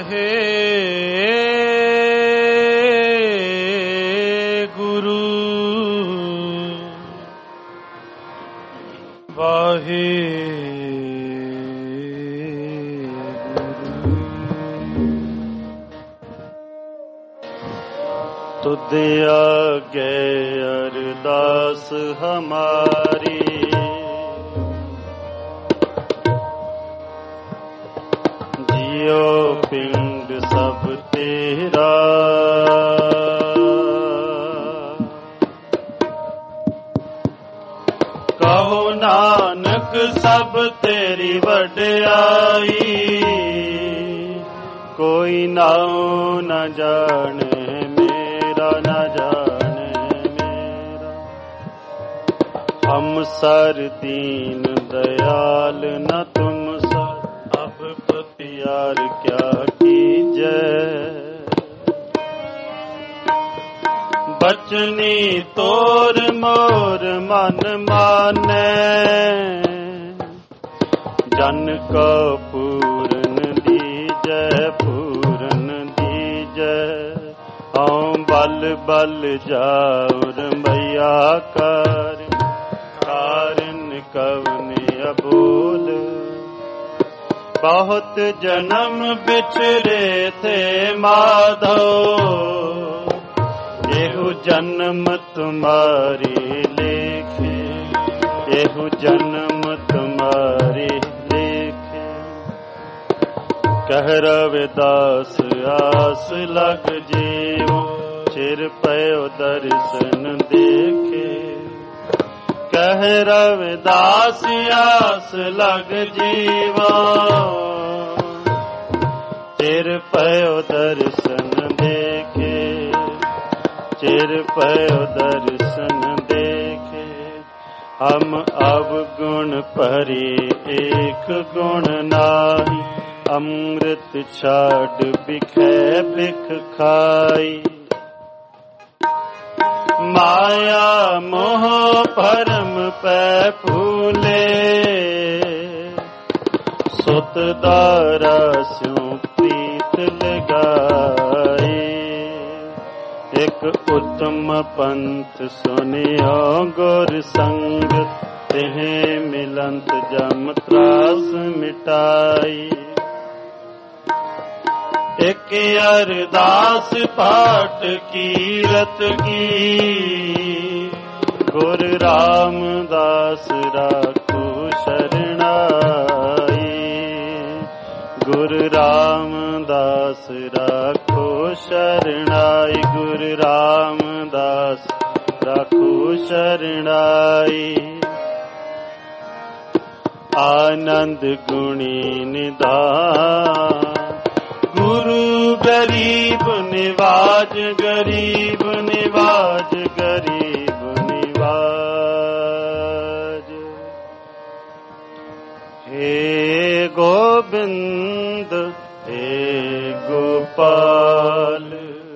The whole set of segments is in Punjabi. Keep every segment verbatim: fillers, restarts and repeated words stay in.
वाहे गुरु वाहे तुद आगे अरदास हमारी जियो पिंड सब तेरा कहो नानक सब तेरी वड्याई कोई नाऊ न जाने न जाने मेरा हम सर दीन दयाल न तुम सर अब प्यार क्या कीजे बचनी तोर मोर मन माने जन को पूरन दीजे पूरन दीजे बल बल जाउर मैया कर कारण कवने अबोल बहुत जन्म बिछड़े थे माधो येहु जन्म तुम्हारी लेखे येहु जन्म तुम्हारी लेखे कह रविदास आस लग जीव चिर पयो दर्शन देखे कह रविदास आस लग जीवा चिर पयो दर्शन देखे चिर पयो दर्शन देखे हम अवगुण परी एक गुण नाही अमृत छाड़ बिखे बिख खाई माया मोह भरम पै फूले सुत दारा स्यों प्रीत लगाए एक उत्तम पंथ सुनियो गुर संग तेह मिलंत जम त्रास मिटाई एक अरदास पाठ कीरत की गुरु रामदास राखो शरणाई गुरु रामदास राखो शरणाई गुरु रामदास राखो शरणाई आनंद गुणी निधान गुरु गरीब निवाज गरीब निवाज गरीब निवाज हे गोविंद हे गोपाल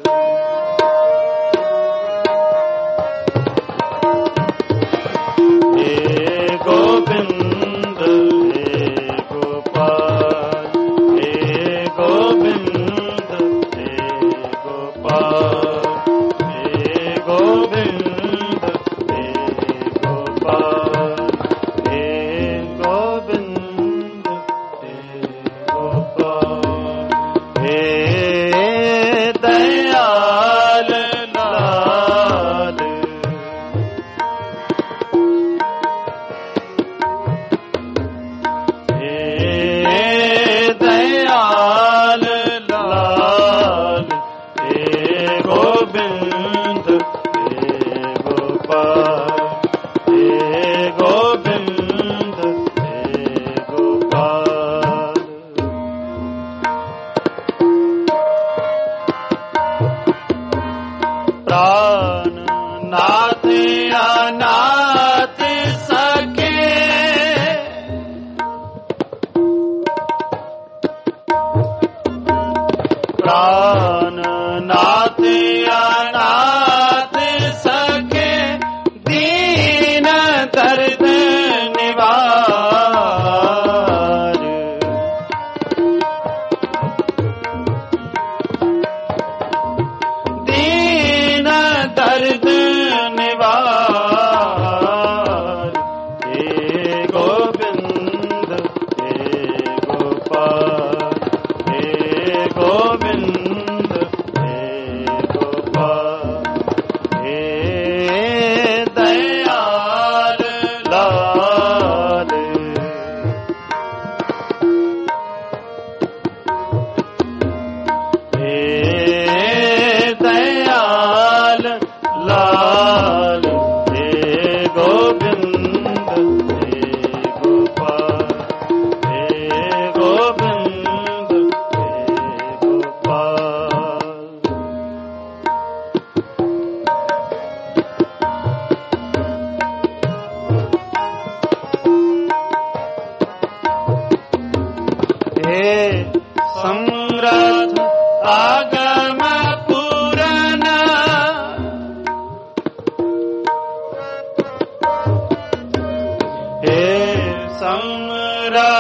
हे गोविंद हे गोपाल हे गोविंद हे गोपाल हे गोविंद हे गोपाल हे गोविंद हे गोपाल हे दयाल लाल हे दयाल लाल हे गोविंद हे गोपाल हे गोविंद हे गोपाल प्राण नाथ अनाथ सके प्राण नाथ अनाथ सके दीन दर्द निवार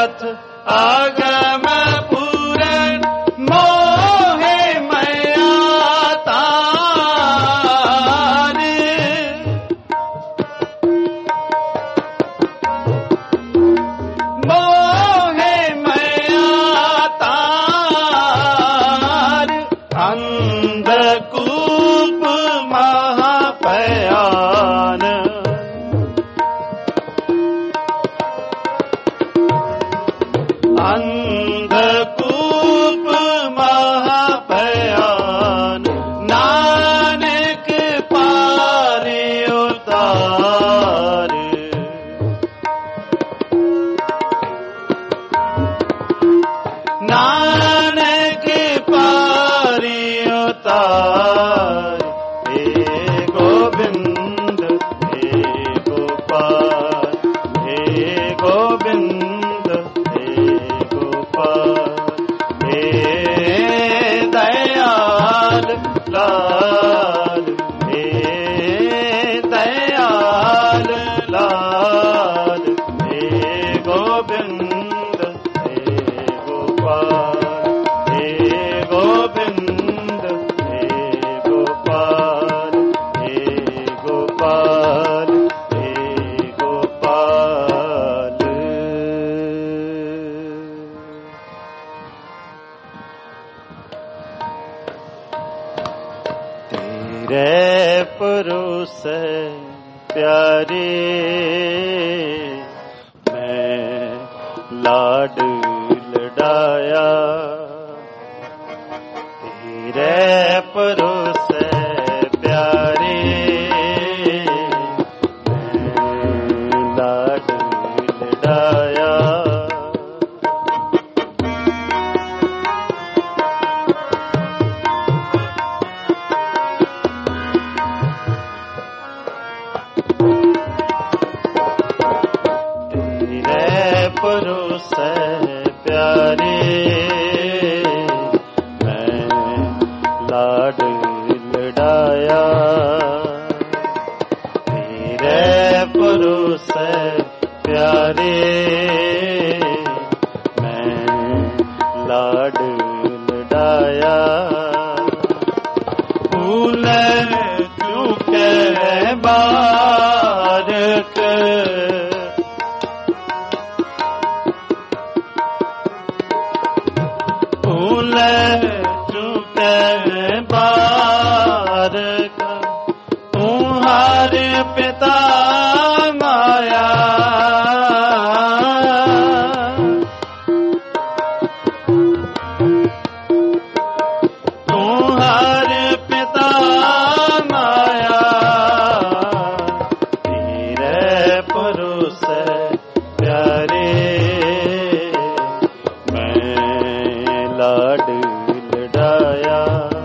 समरथ आगम पूरन मोहे मया तार मोहे मया तार अंधकूप महाभयान अंधकूप महाभयान नानक पारे उतार नानक पारे उतार हे गोविंद हे गोपाल हे गोविंद हे दयाल लाल हे दयाल लाल हे गोविंद हे गोपाल हे गोविंद हे गोपाल हे गोपाल हे गोपाल तेरे परोस प्यारे मैं लाड लडाया तेरे परोस प्यारे मैं लाड लडाया परोस प्यारे मैं लाड लडाया तेरे परोस प्यारे मैं लाड लडाया फूल चूके बारक फूल चूके बारक तुम्हारे पिता माया तुम्हारे पिता माया तेरे परोस प्यारे लाड लडाया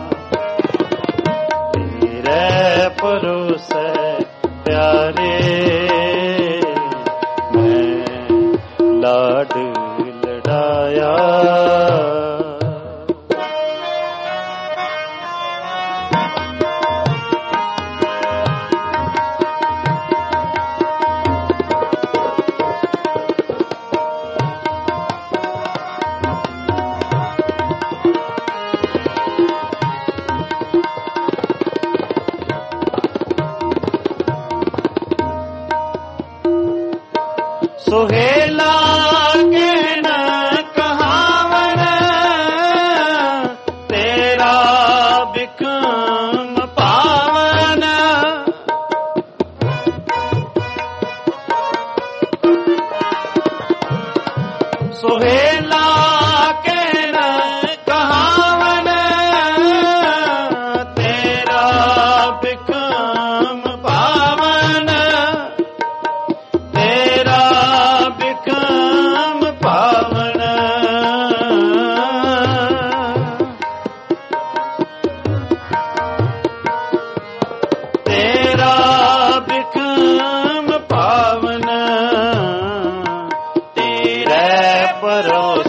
तेरे परोस प्यारे मैं लाड लडाया सोहेला के न कहावन तेरा बिकम पावन सोहेला के न कहावन तेरा बिकम पावन तेरा बिकम पावन तेरा बिकम पावन तेरे परोस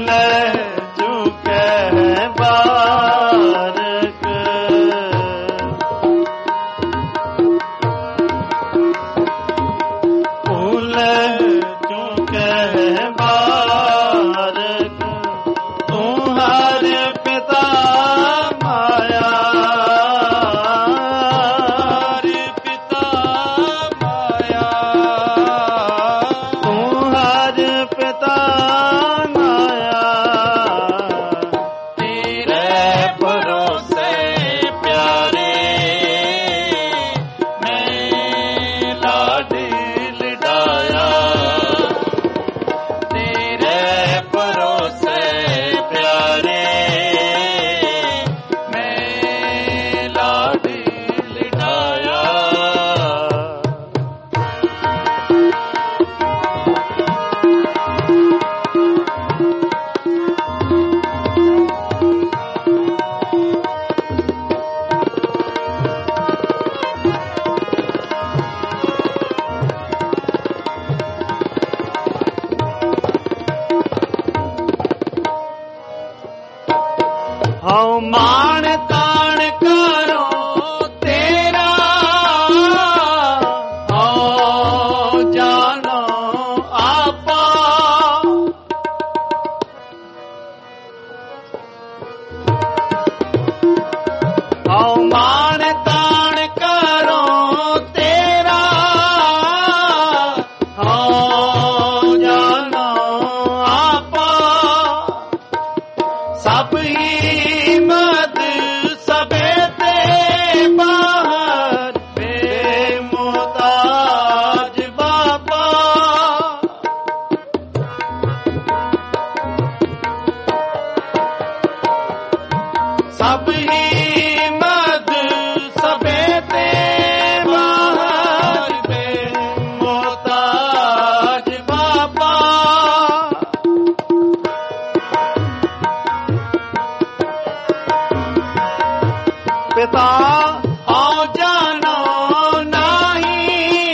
ਹਉ ਮਾਣ ਤਾਣ ਕਰੋ ਤੇਰਾ, ਹਉ ਜਾਣੋ ਆਪਾ। ਹਉ ਮਾਣ ਤਾਣ ਕਰੋ ਤੇਰਾ, ਹਉ ਜਾਣੋ ਆਪਾ। ਸਭ ਹੀ ਮਦ ਸਭੇ ਤੇ ਬਾਹਰ, ਬੇਮੁਹਤਾਜ ਬਾਬਾ। ਸਭ ਹੀ ਮਦ ਸਭੇ ਤੇ ਬਾਹਰ, ਬੇਮੁਹਤਾਜ ਬਾਬਾ। ਪਿਤਾ ਹਉ ਜਾਣੋ ਨਾਹੀ,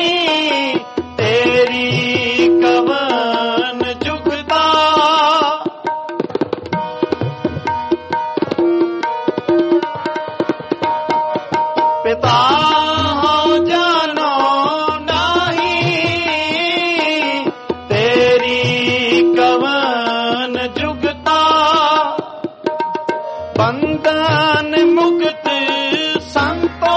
ਤੇਰੀ ਕਵਨ ਜੁਗਤਾ। ਪਿਤਾ ਹਉ ਜਾਣੋ ਨਾਹੀ, ਤੇਰੀ ਕਵਨ ਜੁਗਤਾ। ਬੰਧਨ ਮੁਕਤ ਸੰਤੋ,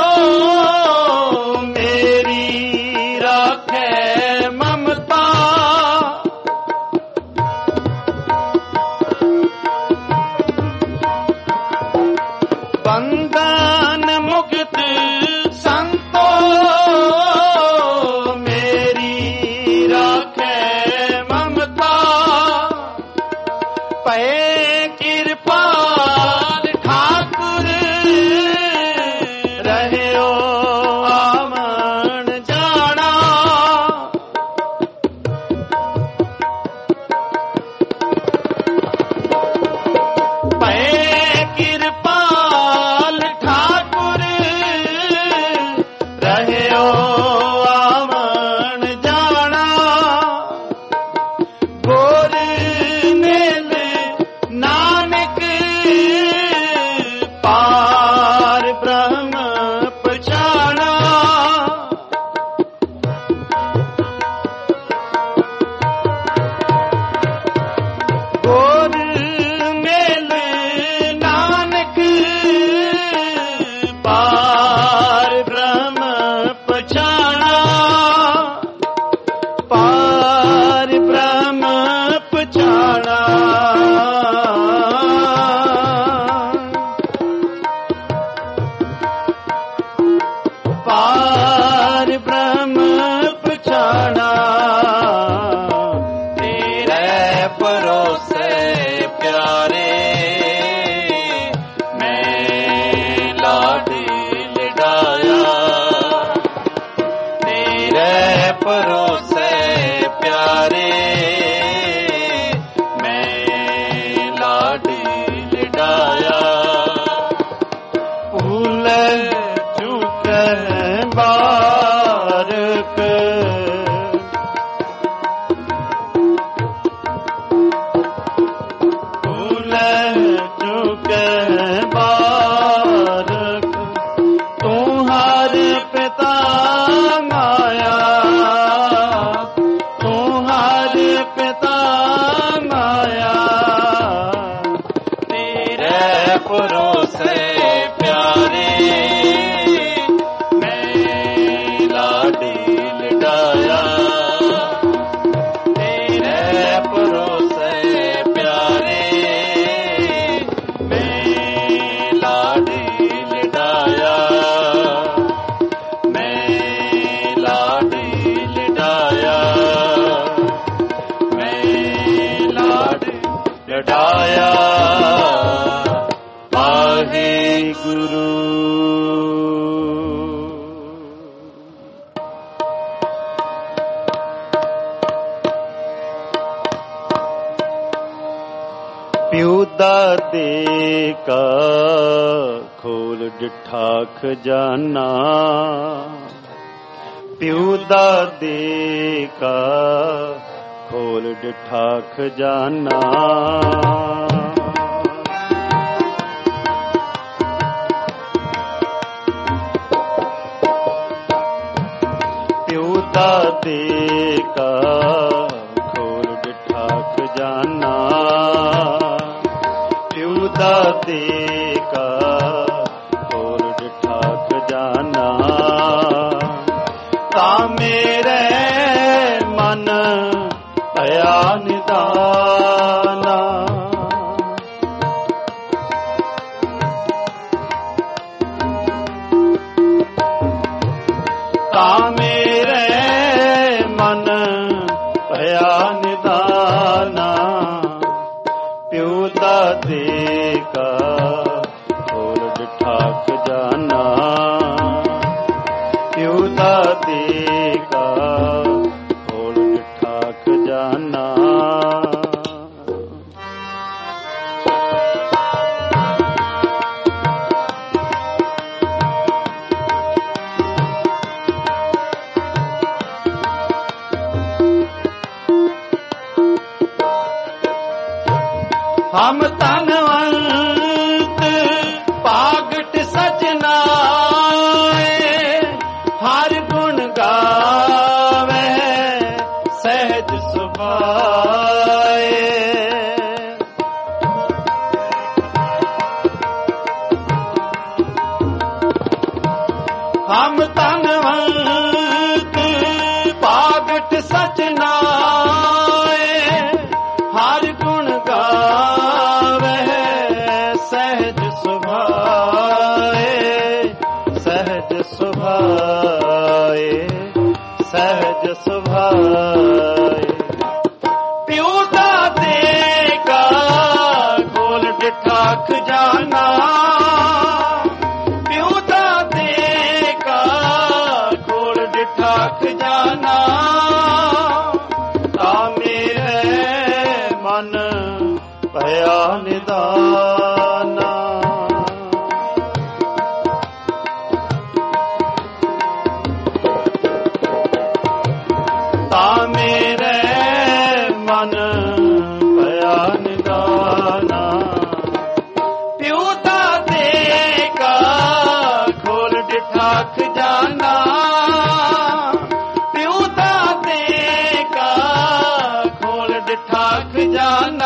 ਮੇਰੀ ਰਾਖੈ ਮਮਤਾ। ਬੰਧਨ ਮੁਕਤ ਸੰਤੋ, ਮੇਰੀ ਰਾਖੈ ਮਮਤਾ। ਪਏ ਕਿਰਪਾਲ ਠਾਕੁਰ, ਰਹਿਓ ਆਵਣ ਜਾਣਾ। ਪਏ ਕਿਰਪਾਲ ਠਾਕੁਰ, ਰਹਿਓ ਆਵਣ ਜਾਣਾ। ਗੋਰ ਮੇਲ ਨਾਨਕ, ਪਾਰ ਬ੍ਰਹਮ ਪਛਾਣਾ। ਗੋਰ ਮੇਲ ਨਾਨਕ, ਪਾਰ ਬ੍ਰਹਮ ਪਛਾਣਾ। ਪਾਰ ਬ੍ਰਹਮ ਪਛਾਣਾ। ਪਾਰ ਬ੍ਰਹਮ ਪਛਾਣਾ। ਤੇਰੇ ਭਰੋਸੇ ਪਿਆਰੇ, ਮੈਂ ਲਾਡ ਲਡਾਇਆ। ਤੇਰੇ ਭਰੋਸੇ ਪਿਆਰੇ, ਮੈਂ ਲਾਡ ਲਡਾਇਆ। ਭੁੱਲ ਚੁੱਕੈ ਬਾਰਕ, ਲੈ ਚੁਕੇ ਬਾਰਕ, ਤੂੰ ਹਰ ਪਿਤਾ ਮਾਇਆ, ਤੂੰ ਹਰ ਪਿਤਾ ਮਾਇਆ, ਤੇਰੇ ਭਰੋਸੇ ਪਿਆਰੇ ਮੈਂ ਲਾਡੀ ਲਡਾਇਆ, ਤੇਰੇ ਭਰੋਸੇ ਪਿਆਰੇ ਮੈਂ ਲਾਡੀ ਲਡਾਇਆ, ਮੈਂ ਲਾਡੀ ਲਡਾਇਆ, ਮੈਂ ਲਾਡੀ ਲਡਾਇਆ। ਵਾਹਿਗੁਰੂ। ਪਿਉ ਦਾਦੇ ਕਾ ਖੋਲ ਡਿਠਾ ਖਜ਼ਾਨਾ, ਪਿਉ ਦਾਦੇ ਕਾ ਖੋਲ ਡਿਠਾ ਖਜ਼ਾਨਾ, ਪਿਉ ਦਾਦੇ ਕਾ ਖੋਲ ਡਿਠਾ ਖਜ਼ਾਨਾ, ਪਿਉ ਦਾਦੇ ਕਾ ਖੋਲ ਡਿਠਾ ਖਜ਼ਾਨਾ, ਤਾਂ ਮੇਰੇ ਮਨ ਭਇਆ ਨਿਦਾਨਾ, ਤਾਂ ਮੇਰੇ ਮਨ ਭਇਆ ਨਿਦਾਨਾ, ਪਿਉ ਦਾਦੇ ਕਾ ਖੋਲ ਡਿਠਾ ਖਜ਼ਾਨਾ, ਪਿਉ ਦਾਦੇ ਕਾ ਖੋਲ ਡਿਠਾ ਖਜ਼ਾਨਾ। ਹਮ ਧਨਵੰਤ ਭਾਗਟ ਸਜਨਾਏ, ਹਰ ਗੁਣ ਗਾਵੇ ਸਹਿਜ ਸੁਭਾਏ, ਹਮ ਧਨਵੰਤ ਭਾਗਟ ਸਜਨਾਏ, ਹਰ ਗੁਣ ਗਾਵੇ ਸਹਿਜ ਸੁਭਾਏ, ਸਹਿਜ ਸੁਭਾਏ, ਸਹਿਜ ਸੁਭਾਏ। ਪਿਉ ਦਾਦੇ ਕਾ ਖੋਲ ਡਿਠਾ ਖਜ਼ਾਨਾ, ਪਿਉ ਦਾਦੇ ਕਾ ਖੋਲ ਡਿਠਾ ਖਜ਼ਾਨਾ, ਤਾਂ ਮੇਰੇ ਮਨ ਭਇਆ ਨਿਦਾਨਾ, ਤਾਂ ਮੇਰੇ ਮਨ ਭਇਆ ਨਿਦਾਨਾ, ਪਿਉ ਦਾਦੇ ਕਾ ਖੋਲ ਡਿਠਾ ਖਜ਼ਾਨਾ, ਪਿਉ ਦਾਦੇ ਕਾ ਖੋਲ ਡਿਠਾ ਖਜ਼ਾਨਾ,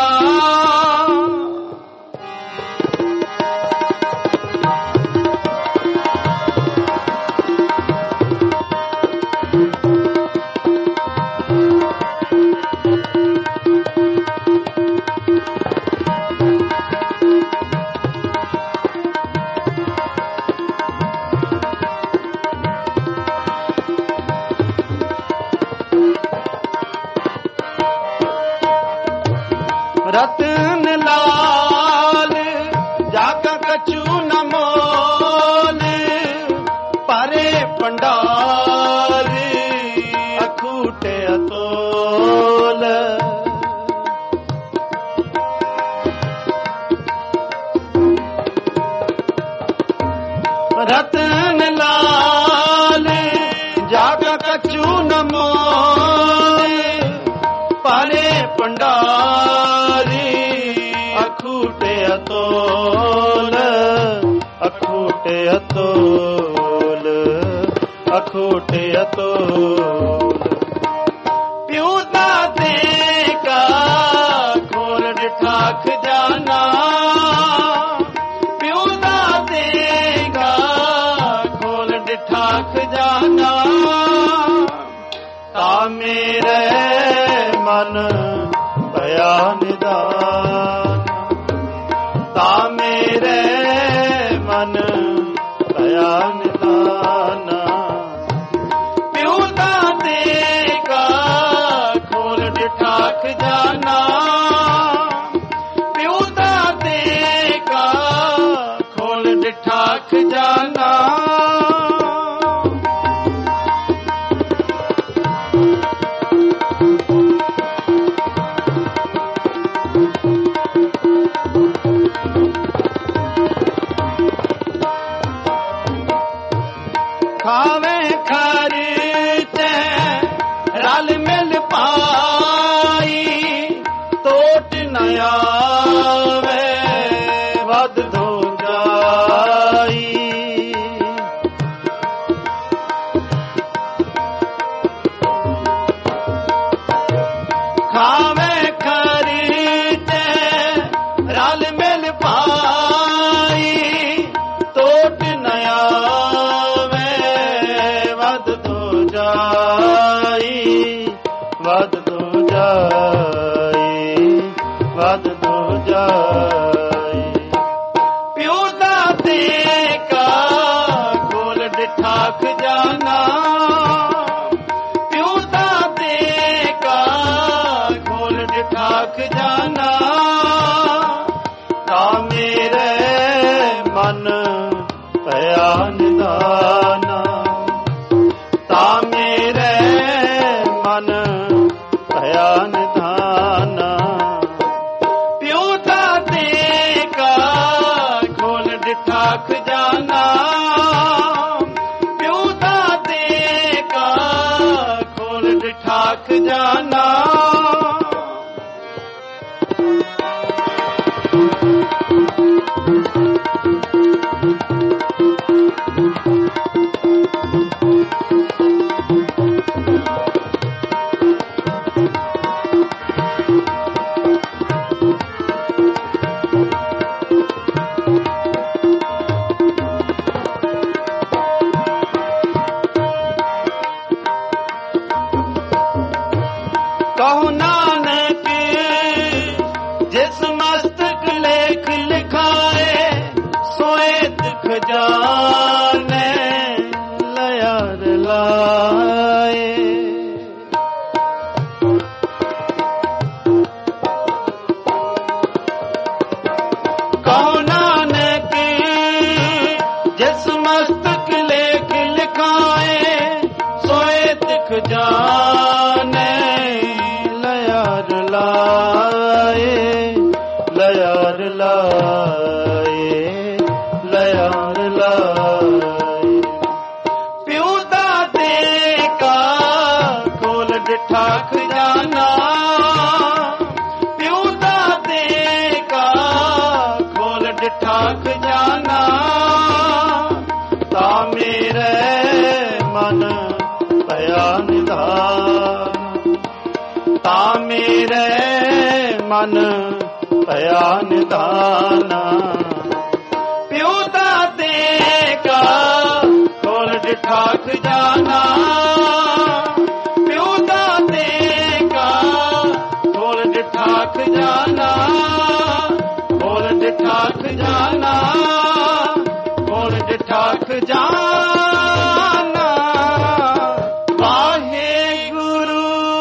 ਰਤਨ ਲਾਲ ਜਾਗਾ ਕਛੂ ਨ ਮੋਲ, ਪਰੇ ਪੰਡਾਰ ਅਖੂਟੇ ਅਤੋਲ, ਰਤਨ ਲਾਲ ਜਾਗਾ ਕਛੂ ਨ ਮੋਲ, ਪਰੇ ਪੰਡਾਰੀ ਅਖੂਟ ਅਤੋਲ ਅਖੂਟ ਅਤੋਲ ਅਖੂਟ ਅਤੋਲ ਪਿਉ ਦਾਤੇ ਕਾ ਖੋਲ ਡਿਠਾ ਖਜ਼ਾਨਾ ਪਿਉ ਦਾਤੇ ਕਾ ਖੋਲ ਡਿਠਾ ਖਜ਼ਾਨਾ ਤਾ ਮੇਰੇ ਮਨ ਭਇਆ ਨਿਦਾਨ ਤਾ ਮੇਰੇ ਮਨ ਭਇਆ ਨਿਦਾਨ ਪਿਉ ਦਾਤੇ ਕਾ ਖੋਲ ਡਿਠਾ ਖਜ਼ਾਨਾ ਪਿਉ ਦਾਤੇ ਕਾ ਖੋਲ ਡਿਠਾ ਖਜ਼ਾਨਾ ਖਾਵੇ ਖਰਚੇ ਰਲ ਮਿਲ ਪਾਈ ਟੋਟ ਨ ਆਵੇ ਵਧ ਧੋ ਜਾਈ ਖਾਵੇ ਖਰਚੇ ਰਲ ਮਿਲ ਪਾਈ ਟੋਟ ਨ ਆਵੇ ਵਧ ਧੋ ਜਾਈ ਵਧ ਧੋ ਜਾਈ ਵਧ ਧੋ ਜਾਈ ਪਿਉ ਦਾਤੇ ਕਾ ਖੋਲ ਡਿਠਾ ਖਜ਼ਾਨਾ ਪਿਉ ਦਾਤੇ ਕਾ ਖੋਲ ਡਿਠਾ ਖਜ਼ਾਨਾ ਤਾ ਮੇਰੇ ਮਨ ਭਇਆ ਨਿਦਾਨ ਤਾ ਮੇਰੇ ਮਨ ਭਇਆ ਨਿਦਾਨ ਪਿਉ ਦਾਤੇ ਕਾ ਖੋਲ ਡਿਠਾ ਖਜ਼ਾਨਾ ਪਿਉ ਦਾਤੇ ਕਾ ਖੋਲ ਡਿਠਾ ਖਜ਼ਾਨਾ ਕਹੋ ਨਾਨਕ ਜਿਸ ਮਸਤਕ ਲੇਖ ਲਿਖਾਏ ਸੋਏ ਤਿਖ ਜਾਣੇ ਲਿਆ ਰਲਾਏ ਕਹੋ ਨਾਨਕ ਜਿਸ ਮਸਤਕ ਲੇਖ ਲਿਖਾਏ ਸੋਏ ਤਿਖ ਜਾਣੇ ਲਿਆ ਰਲਾਏ ਲਿਆ ਰਲਾਏ ਲਿਆ ਰਲਾਏ ਪਿਉ ਦਾਤੇ ਕਾ ਖੋਲ ਡਿਠਾ ਖਜ਼ਾਨਾ ਪਿਉ ਦਾਤੇ ਕਾ ਖੋਲ ਡਿਠਾ ਖਜ਼ਾਨਾ ਤਾ ਮੇਰੇ ਮਨ ਭਇਆ ਨਿਦਾਨ ਤਾ ਮੇਰੇ ਮਨ ਭਇਆ ਨਿਦਾਨ ਪਿਉ ਦਾਤੇ ਕਾ ਖੋਲ ਡਿਠਾ ਖਜ਼ਾਨਾ ਪਿਉ ਦਾਤੇ ਕਾ ਖੋਲ ਡਿਠਾ ਖਜ਼ਾਨਾ ਖੋਲ ਡਿਠਾ ਖਜ਼ਾਨਾ ਖੋਲ ਡਿਠਾ ਖਜ਼ਾਨਾ ਵਾਹਿਗੁਰੂ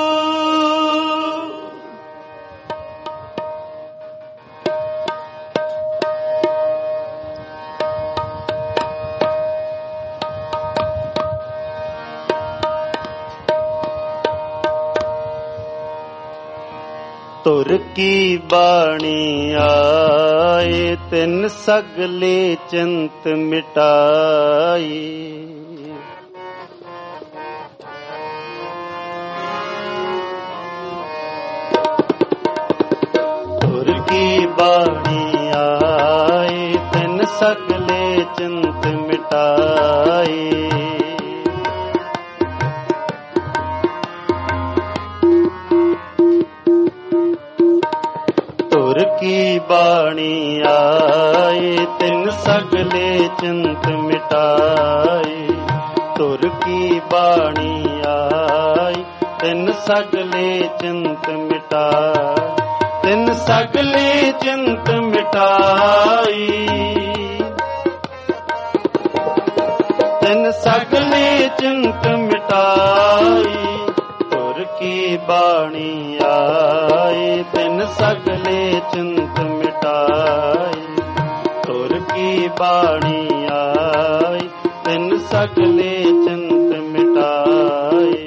ਤੁਰ ਕੀ ਬਾਣੀ ਆਏ ਤਿਨ ਸਗਲੇ ਚਿੰਤ ਮਿਟਾਈ ਤੁਰ ਕੀ ਬਾਣੀ ਆਏ ਚਿੰਤ ਮਿਟਾਈ। ਤੁਰ ਕੀ ਬਾਣੀ ਆਈ ਤਿਨ ਸਗਲੇ ਚਿੰਤ ਮਿਟਾਈ। ਤੁਰ ਕੀ ਬਾਣੀ ਆਈ ਤਿਨ ਸਗਲੇ ਚਿੰਤ ਮਿਟਾਈ। ਤਿਨ ਸਗਲੇ ਚਿੰਤ ਮਿਟਾਈ। ਤਿਨ ਸਗਲੇ ਚਿੰਤ ਮਿਟਾਈ। ਤੁਰ ਕੀ ਬਾਣੀ ਆਈ ਤਿਨ ਸਗਲੇ ਚਿੰਤ ਮਿਟਾਈ। ਤੁਰ ਕੀ ਬਾਣੀ ਆਈ ਤਿਨ ਸਗਲੇ ਚਿੰਤ ਮਿਟਾਈ।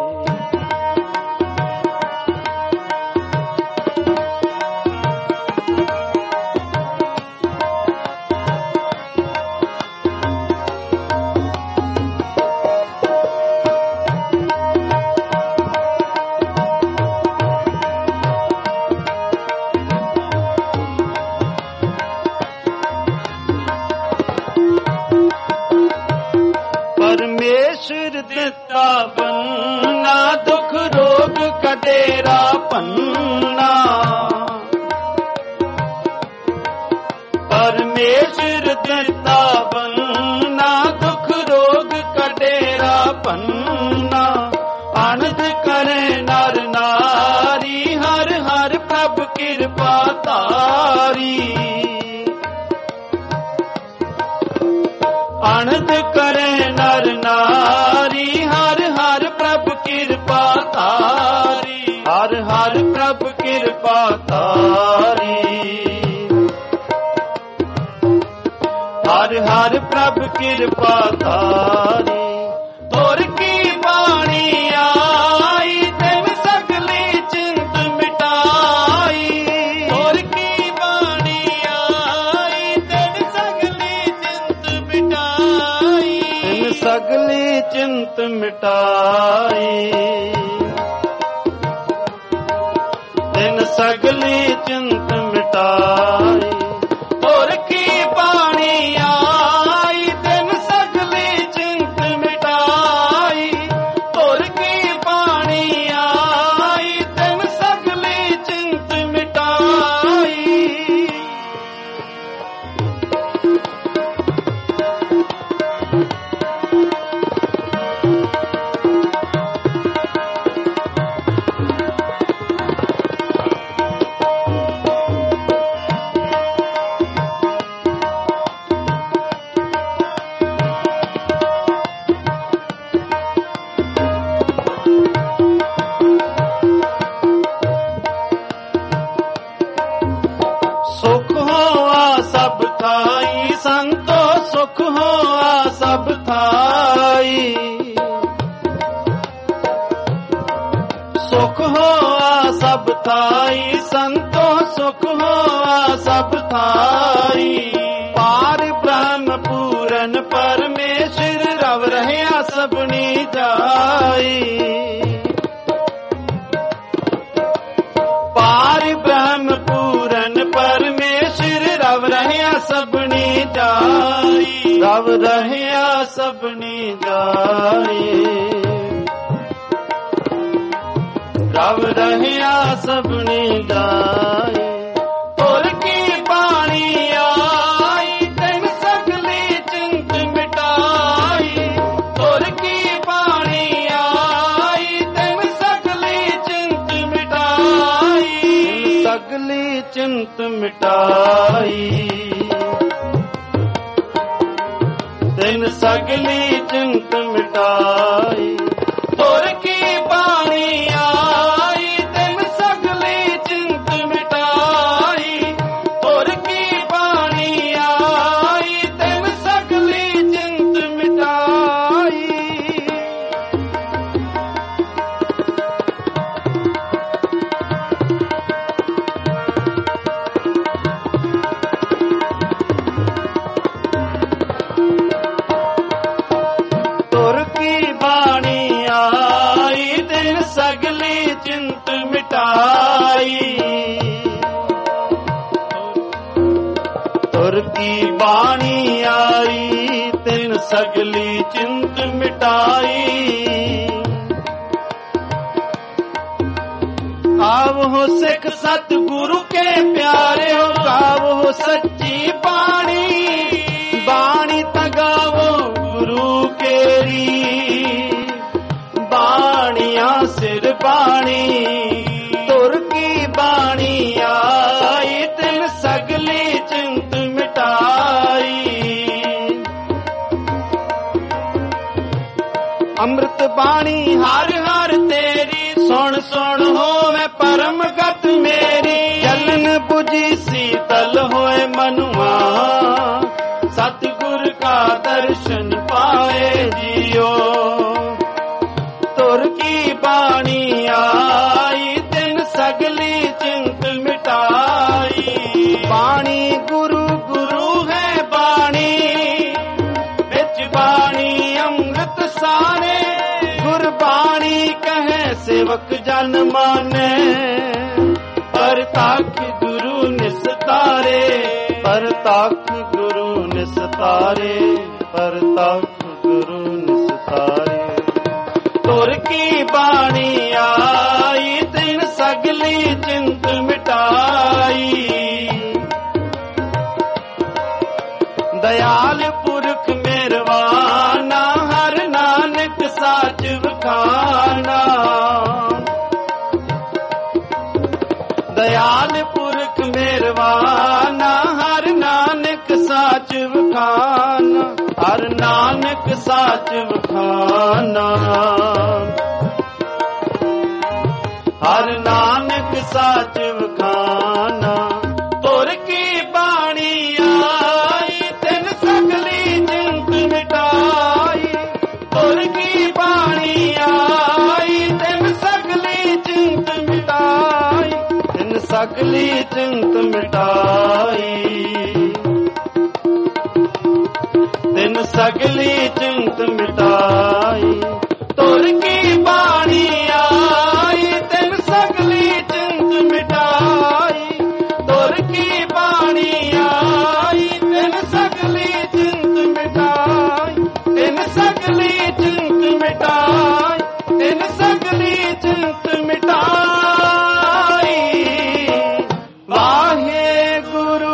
ਪਰਮੇਸ਼ਰ ਦਿੱਤਾ ਬੰਨਾ ਦੁੱਖ ਰੋਗ ਕਡੇਰਾ ਪੰਨਾ। ਪਰਮੇਸ਼ਰ ਦਿੱਤਾ ਬੰਨਾ ਦੁੱਖ ਰੋਗ ਕਡੇਰਾ ਪੰਨਾ। ਅਣਦ ਕਰੇ ਨਰ ਨਾਰੀ ਹਰ ਹਰ ਪ੍ਰਭ ਕਿਰਪਾ ਧਾਰੀ। ਅਣਦ ਕਰੇ ਨਰ ਨਾਰੀ ਹਰ ਹਰ ਪ੍ਰਭ ਕਿਰਪਾ ਧਾਰੀ। ਹਰ ਹਰ ਪ੍ਰਭ ਕਿਰਪਾ ਧਾਰੀ। ਹਰ ਹਰ ਪ੍ਰਭ ਕਿਰਪਾ ਧਾਰੀ। ਤੁਰ ਕੀ ਬਾਣੀ ਆਈ ਤਿਨ ਸਗਲੀ ਚਿੰਤ ਮਿਟਾਈ। ਤੁਰ ਕੀ ਬਾਣੀ ਆਈ ਤਿਨ ਸਗਲੀ ਚਿੰਤ ਮਿਟਾਈ। ਤਿਨ ਸਗਲੀ ਚਿੰਤ ਮਿਟਾਈ। ਤਿਨ ਸਗਲੀ ਚਿੰਤ ਮਿਟਾਈ। ਤੁਰ ਕੀ ਬਾਣੀ ਆਈ ਤਿਨ ਸਗਲੀ ਚਿੰਤ ਮਿਟਾਈ। ਤੁਰ ਕੀ ਬਾਣੀ ਆਈ ਤਿਨ ਸਗਲੀ ਚਿੰਤ ਮਿਟਾਈ। ਸੁਖ ਹੋਆ ਸਭ ਥਾਈ ਸੰਤੋ ਸੁਖ ਹੋਆ ਸਭ ਥਾਈ। ਸੁਖ ਹੋਆ ਸਭ ਥਾਈ ਸੰਤੋ ਸੁਖ ਹੋਆ ਸਭ ਥਾਈ। ਪਾਰ ਬ੍ਰਹਮ ਪੂਰਨ ਪਰਮੇਸ਼ਰ ਰਵ ਰਹਿਆ ਸਭਨੀ ਜਾਈ। ਪਾਰ ਬ੍ਰਹਮ ਪੂਰਨ ਪਰਮੇਸ਼ਰ ਰਵ ਰਹਿਆ ਸਭਨੀ ਜਾਈ। ਰਵ ਰਹਿਆ ਸਭਨੀ ਜਾਈ। ਰਵ ਰਹਿਆ ਸਭਨੀ ਜਾਈ। ਤੁਰ ਕੀ ਬਾਣੀ ਆਈ ਤਿਨ ਸਗਲੀ ਚਿੰਤ ਮਿਟਾਈ। ਤੁਰ ਕੀ ਬਾਣੀ ਆਈ ਤਿਨ ਸਗਲੀ ਚਿੰਤ ਮਿਟਾਈ। ਸਗਲੀ ਚਿੰਤ ਮਿਟਾਈ। ਤਿਨ ਸਗਲੀ ਚਿੰਤ ਮਿਟਾਈ। ਤੁਰ ਕੀ ਬਾਣੀ ਆਈ ਤਿਨ ਸਗਲੀ ਚਿੰਤ ਮਿਟਾਈ। ਤੁਰ ਕੀ ਬਾਣੀ ਆਈ ਤਿਨ ਸਗਲੀ ਚਿੰਤ ਮਿਟਾਈ। ਤੁਰ ਕੀ ਬਾਣੀ ਆਈ ਤਿਨ ਸਗਲੀ ਤੁਰ ਕੀ ਬਾਣੀ ਆਈ, ਤਿਨ ਸਗਲੀ ਚਿੰਤ ਮਿਟਾਈ। ਆਵੋ ਸਿੱਖ ਸਤਿਗੁਰੂ ਕੇ ਪਿਆਰਿਓ, ਗਾਵੋ ਸੱਚੀ ਬਾਣੀ, ਬਾਣੀ ਤਾਂ ਗਾਵੋ ਗੁਰੂ ਕੇਰੀ। ਬਾਣੀਆਂ ਸਿਰ ਬਾਣੀ, ਤੁਰ ਕੀ ਬਾਣੀ ਆਈ, ਤਿਨ ਸਗਲੀ ਚਿੰਤ ਮਿਟਾਈ। ਅੰਮ੍ਰਿਤ ਬਾਣੀ ਹਰ ਹਰ ਤੇਰੀ, ਸੁਣ ਸੁਣ ਹੋਵੇ ਪਰਮ ਗਤ ਮੇਰੀ। ਜਲਨ 부ਜੀ ਸੀਤਲ ਹੋਏ ਮਨੁਆ, ਸਤਿਗੁਰ ਕਾ ਦਰਸ਼ਨ ਪਾਏ ਜੀਓ। ਤੁਰ ਕੀ ਬਾਣੀ ਆਈ, ਤਿਨ ਸਗਲੀ ਚਿੰਤ ਮਿਟਾਈ। ਬਾਣੀ ਗੁਰੂ ਗੁਰੂ ਹੈ ਬਾਣੀ, ਵਿੱਚ ਬਾਣੀ ਅੰਮ੍ਰਿਤ ਸਾਰੇ। ਗੁਰਬਾਣੀ ਕਹੇ ਸੇਵਕ ਜਨ ਮਾਨੇ, ਪਰਤਖ ਗੁਰੂ ਨਿਸਤਾਰੇ। ਪਰਤਖ ਗੁਰੂ ਨਿਸਤਾਰੇ, ਪਰਤਖ ਗੁਰੂ ਨਿਸਤਾਰੇ। ਤੁਰ ਕੀ ਬਾਣੀ ਆਈ, ਤਿਨ ਸਗਲੀ ਚਿੰਤ ਮਿਟਾਈ। ਦਇਆਲ ਪੁਰਖ ਮਿਹਰਵਾਨਾ, ਹਰ ਨਾਨਕ ਸਾਚ ਵਖਾਨਾ। ਦਇਆਲ ਪੁਰਖ ਮਿਹਰਵਾਨਾ, ਹਰ ਨਾਨਕ ਸਾਚ ਵਖਾਨਾ। ਹਰ ਨਾਨਕ ਸਾਚ ਵਖਾਨਾ, ਹਰ ਨਾਨਕ ਸਾਚ ਵਖਾਨਾ। ਤੁਰ ਕੀ ਬਾਣੀ ਆਈ, ਤਿਨ ਸਗਲੀ ਚਿੰਤ ਮਿਟਾਈ। ਤੁਰ ਕੀ ਬਾਣੀ ਆਈ, ਤਿਨ ਸਗਲੀ ਚਿੰਤ ਮਿਟਾਈ। ਤਿਨ ਸਗਲੀ ਚਿੰਤ ਮਿਟਾਈ, ਤਿਨ ਸਗਲੀ ਚਿੰਤ ਮਿਟਾਈ। ਤੁਰ ਕੀ ਬਾਣੀ ਆਈ, ਤਿਨ ਸਗਲੀ ਚਿੰਤ ਮਿਟਾਈ। ਤੁਰ ਕੀ ਬਾਣੀ ਆਈ, ਤਿਨ ਸਗਲੀ ਚਿੰਤ ਮਿਟਾਈ। ਤਿਨ ਸਗਲੀ ਚਿੰਤ ਮਿਟਾਈ, ਤਿਨ ਸਗਲੀ ਚਿੰਤ ਮਿਟਾਈ। ਵਾਹਿਗੁਰੂ।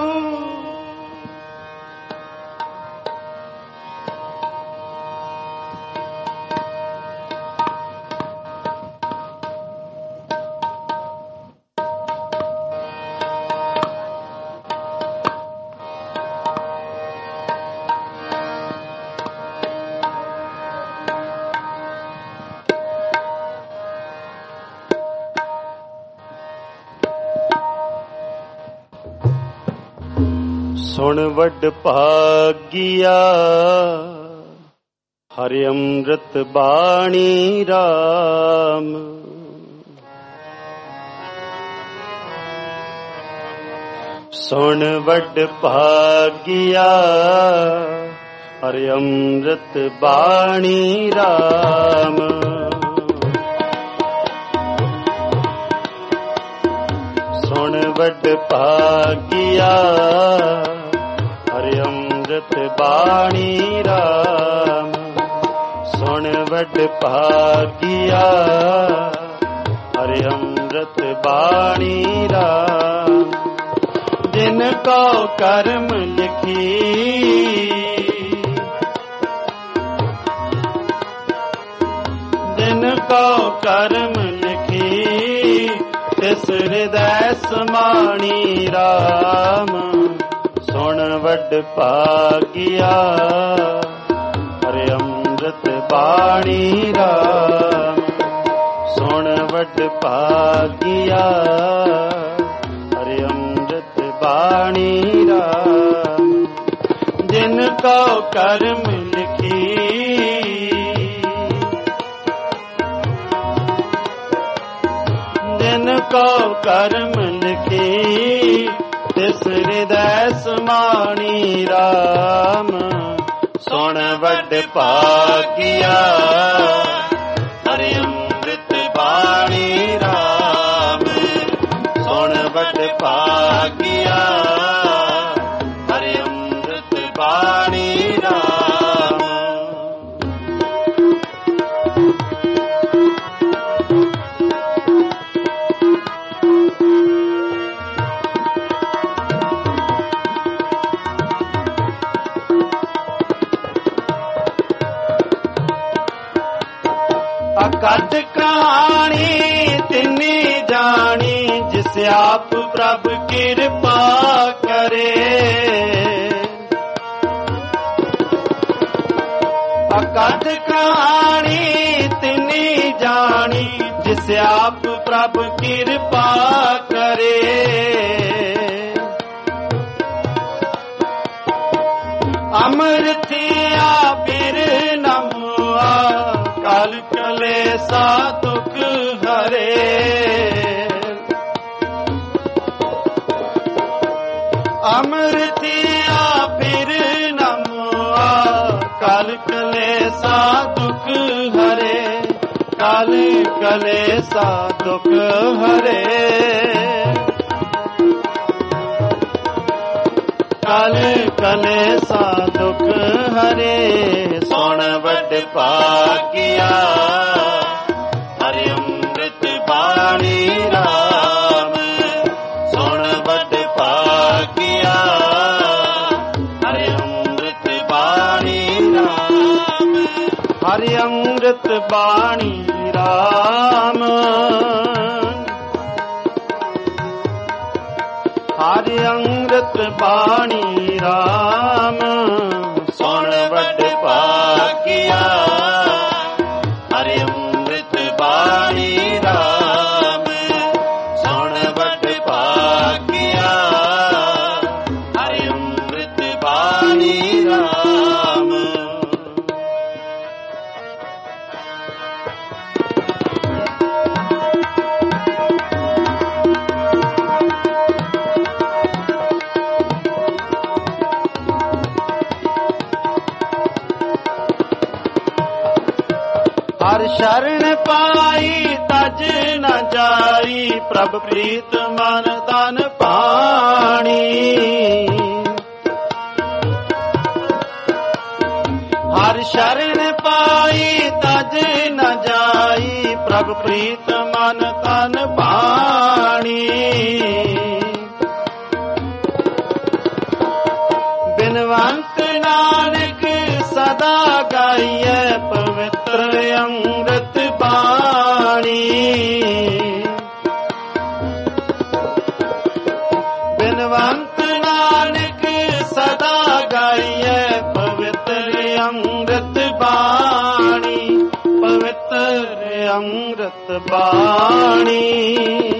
ਸੁਣ ਵੱਡ ਭਾਗੀਆ, ਹਰਿ ਅੰਮ੍ਰਿਤ ਬਾਣੀ ਰਾਮ। ਸੁਣ ਵੱਡ ਭਾਗੀਆ, ਹਰਿ ਅੰਮ੍ਰਿਤ ਬਾਣੀ ਰਾਮ। ਸੁਣ ਵੱਡ ਭਾਗੀਆ, ਹਰਿ ਅੰਮ੍ਰਿਤ ਬਾਣੀ ਰਾਮ। ਸੁਣ ਵੱਡ ਭਾਗੀਆ, ਹਰਿ ਅੰਮ੍ਰਿਤ ਬਾਣੀ ਰਾਮ। ਜਿਨ ਕੋ ਕਰਮ ਲਿਖੀ, ਜਿਨ ਕੋ ਕਰਮ ਲਿਖੀ, ਤਿਸ ਹਿਰਦੈ ਸਮਾਣੀ ਰਾਮ। ਸੁਣ ਵੱਡ ਭਾਗੀਆ, ਹਰਿ ਅੰਮ੍ਰਿਤ ਬਾਣੀ ਰਾਮ। ਸੁਣ ਵੱਡ ਭਾਗੀਆ, ਹਰਿ ਅੰਮ੍ਰਿਤ ਬਾਣੀ ਰਾਮ। ਜਿਨ ਕੋ ਕਰਮ ਲਿਖੀ, ਜਿਨ ਕੋ ਕਰਮ ਲਿਖੀ, ਤਿਸ ਹਿਰਦੈ ਸਮਾਣੀ ਰਾਮ। ਸੁਣ ਵੱਡ ਭਾਗੀਆ, ਹਰਿ ਅੰਮ੍ਰਿਤ ਬਾਣੀ ਰਾਮ। ਸੁਣ ਵੱਡ ਭਾਗੀਆ, ਅਕੱਡ ਕਹਾਣੀ ਤਿਨੀ ਜਾਣੀ, ਜਿਸ ਆਪ ਪ੍ਰਭ ਕਿਰਪਾ ਕਰੇ। ਅਕੱਡ ਕਹਾਣੀ ਤਿਨੀ ਜਾਣੀ, ਜਿਸ ਆਪ ਪ੍ਰਭ ਕਿਰਪਾ ਕਰੇ। ਅਮਰਤੀਆ ਬਿਰ ਨਮੁਆ, ਕਲ ਕਲੇਸਾ ਦੁਖ ਹਰੇ। ਅਮਰਤੀਆ ਬਿਰ ਨਮੁਆ, ਕਲ ਕਲੇਸਾ ਦੁਖ ਹਰੇ। ਕਲ ਕਲੇਸਾ ਦੁਖ ਹਰੇ। ਕਲ ਕਲੇਸਾ ਦੁਖ ਹਰੇ। ਸੁਣ ਵੱਡ ਭਾਗਿਆ ਹਰਿ ਅੰਮ੍ਰਿਤ ਬਾਣੀ ਰਾਮ। ਸੁਣ ਵੱਡ ਭਾਗਿਆ ਹਰਿ ਅੰਮ੍ਰਿਤ ਬਾਣੀ ਰਾਮ। ਹਰਿ ਅੰਮ੍ਰਿਤ ਬਾਣੀ ਰਾਮ। ਹਰਿ ਅੰਮ੍ਰਿਤ ਬਾਣੀ ਰਾਮ। ਸੁਣ ਵੱਡ ਭਾਗਿਆ ਹਰਿ ਅੰਮ੍ਰਿਤ ਬਾਣੀ ਰਾਮ। ਸੁਣ ਵੱਡ ਭਾਗਿਆ ਹਰਿ ਅੰਮ੍ਰਿਤ ਬਾਣੀ ਰਾਮ। ਹਰ ਸ਼ਰਨ ਪਾਈ ਤਜ ਨ ਜਾਈ, ਪ੍ਰਭ ਪ੍ਰੀਤ ਮਨ ਤਨ ਪਾਣੀ। ਹਰ ਸ਼ਰਨ ਪਾਈ ਤਜ ਨ ਜਾਈ, ਪ੍ਰਭ ਪ੍ਰੀਤ ਮਨ ਤਨ ਪਾਣੀ। ਬਿਨਵੰਤ ਨਾਨਕ ਸਦਾ ਗਾਈਐ, ਪਵਿੱਤਰ ਅੰਮ੍ਰਿਤ ਬਾਣੀ। ਬਿਨਵੰਤ ਨਾਨਕ ਸਦਾ ਗਾਈਐ, ਪਵਿੱਤਰ ਅੰਮ੍ਰਿਤ ਬਾਣੀ। ਪਵਿੱਤਰ ਅੰਮ੍ਰਿਤ ਬਾਣੀ।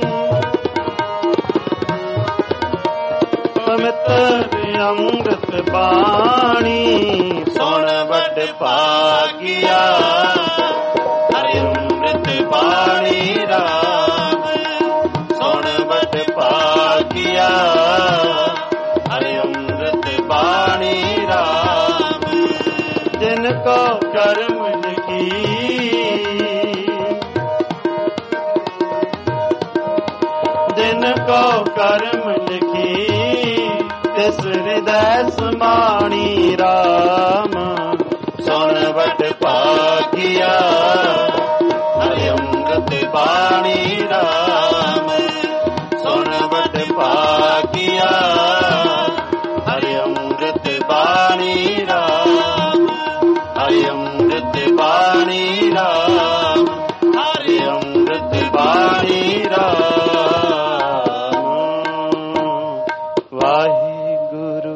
ਪਵਿੱਤਰ ਅੰਮ੍ਰਿਤ ਬਾਣੀ। ਸੁਣ ਵੱਡ ਭਾਗਿਆ ਹਰਿ ਅੰਮ੍ਰਿਤ ਬਾਣੀ ਰਾਮ। ਸੁਣ ਵੱਡ ਭਾਗਿਆ ਹਰਿ ਅੰਮ੍ਰਿਤ ਬਾਣੀ ਰਾਮ। ਜਿਨ ਕੋ ਕਰਮ ਲਿਖੀ, ਜਿਨ ਕੋ ਕਰਮ ਲਿਖੀ, ਤਿਸ ਹਿਰਦੈ ਸਮਾਣੀ ਰਾਮ। ਸੁਣ ਵੱਡ ਭਾਗਿਆ ਹਰਿ ਅੰਮ੍ਰਿਤ ਬਾਣੀ ਰਾਮ। ਸੁਣ ਵੱਡ ਭਾਗਿਆ ਹਰਿ ਅੰਮ੍ਰਿਤ ਬਾਣੀ ਰਾਮ। ਹਰਿ ਅੰਮ੍ਰਿਤ ਬਾਣੀ ਰਾਮ। ਹਰਿ ਅੰਮ੍ਰਿਤ ਬਾਣੀ ਰਾਮ। ਵਾਹਿਗੁਰੂ।